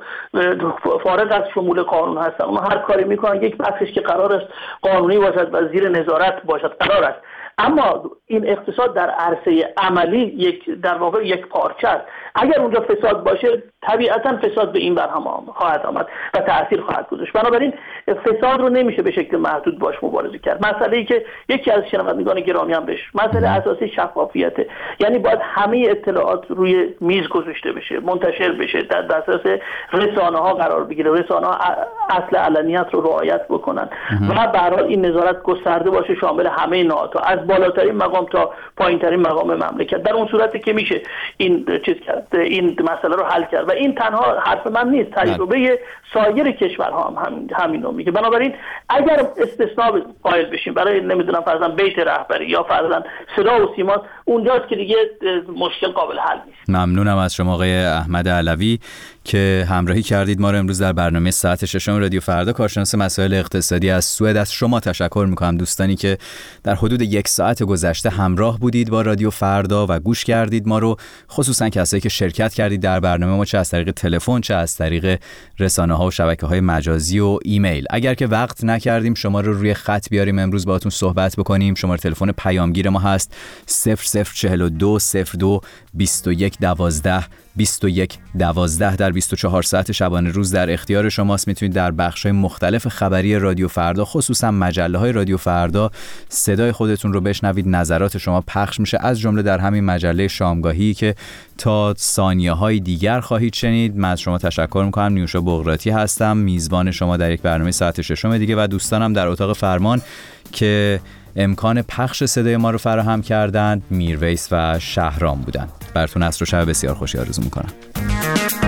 فارغ از شمول قانون هستن. اونها هر کاری میکنن. یک بخشش که قرار است قانونی باشد و زیر نظارت باشد قرار است. اما این اقتصاد در عرصه عملی در واقع یک پارچه است. اگر اونجا فساد باشه طبیعتا فساد به این بر هم خواهد آمد و تأثیر خواهد گذاشت. بنابراین فساد رو نمیشه به شکل محدود باش مبارزه کرد. مسئله‌ای که یکی از شنوندگان گرامی هم بهش مسئله اساسی شفافیته. یعنی باید همه اطلاعات روی میز گذاشته بشه، منتشر بشه، در دسترس رسانه‌ها قرار بگیره، رسانه‌ها اصل علنیت رو رعایت بکنن و به هر حال این نظارت گسترده باشه، شامل همه نهادها از بالاترین مقام تا پایین‌ترین مقام مملکت. در اون صورتی که میشه این این مسئله رو حل کرد و این تنها حرف من نیست، تجربه سایر کشورها هم همینو میگه. بنابراین اگر استثناء قائل بشیم برای نمیدونم فرضاً بیت رهبری یا فرضاً صدا و سیما، اونجاست که دیگه مشکل قابل حل نیست. ممنونم از شما آقای احمد علوی که همراهی کردید ما رو امروز در برنامه ساعت 6 رادیو فردا. کارشناس مسائل اقتصادی از سوئد. از شما تشکر میکنم دوستانی که در حدود 1 ساعت گذشته همراه بودید با رادیو فردا و گوش کردید ما رو، خصوصا کسایی که شرکت کردید در برنامه ما، چه از طریق تلفن چه از طریق رسانه‌ها و شبکه‌های مجازی و ایمیل. اگر که وقت نکردیم شما رو روی خط بیاریم امروز باهاتون صحبت بکنیم، شماره تلفن پیامگیر ما هست 0042 02 21 12 21 12. در 24 ساعت شبانه روز در اختیار شماست. میتونید در بخش‌های مختلف خبری رادیو فردا، خصوصا مجله‌های رادیو فردا، صدای خودتون رو بشنوید. نظرات شما پخش میشه، از جمله در همین مجله شامگاهی که تا ثانیه‌های دیگر خواهید شنید. من از شما تشکر می‌کنم. نیوشا بغراتی هستم، میزبان شما در یک برنامه ساعت 6 دیگه و دوستانم در اتاق فرمان که امکان پخش صدای ما رو فراهم کردند میرویس و شهرام بودند. براتون عصر و شب بسیار خوشی آرزو میکنم.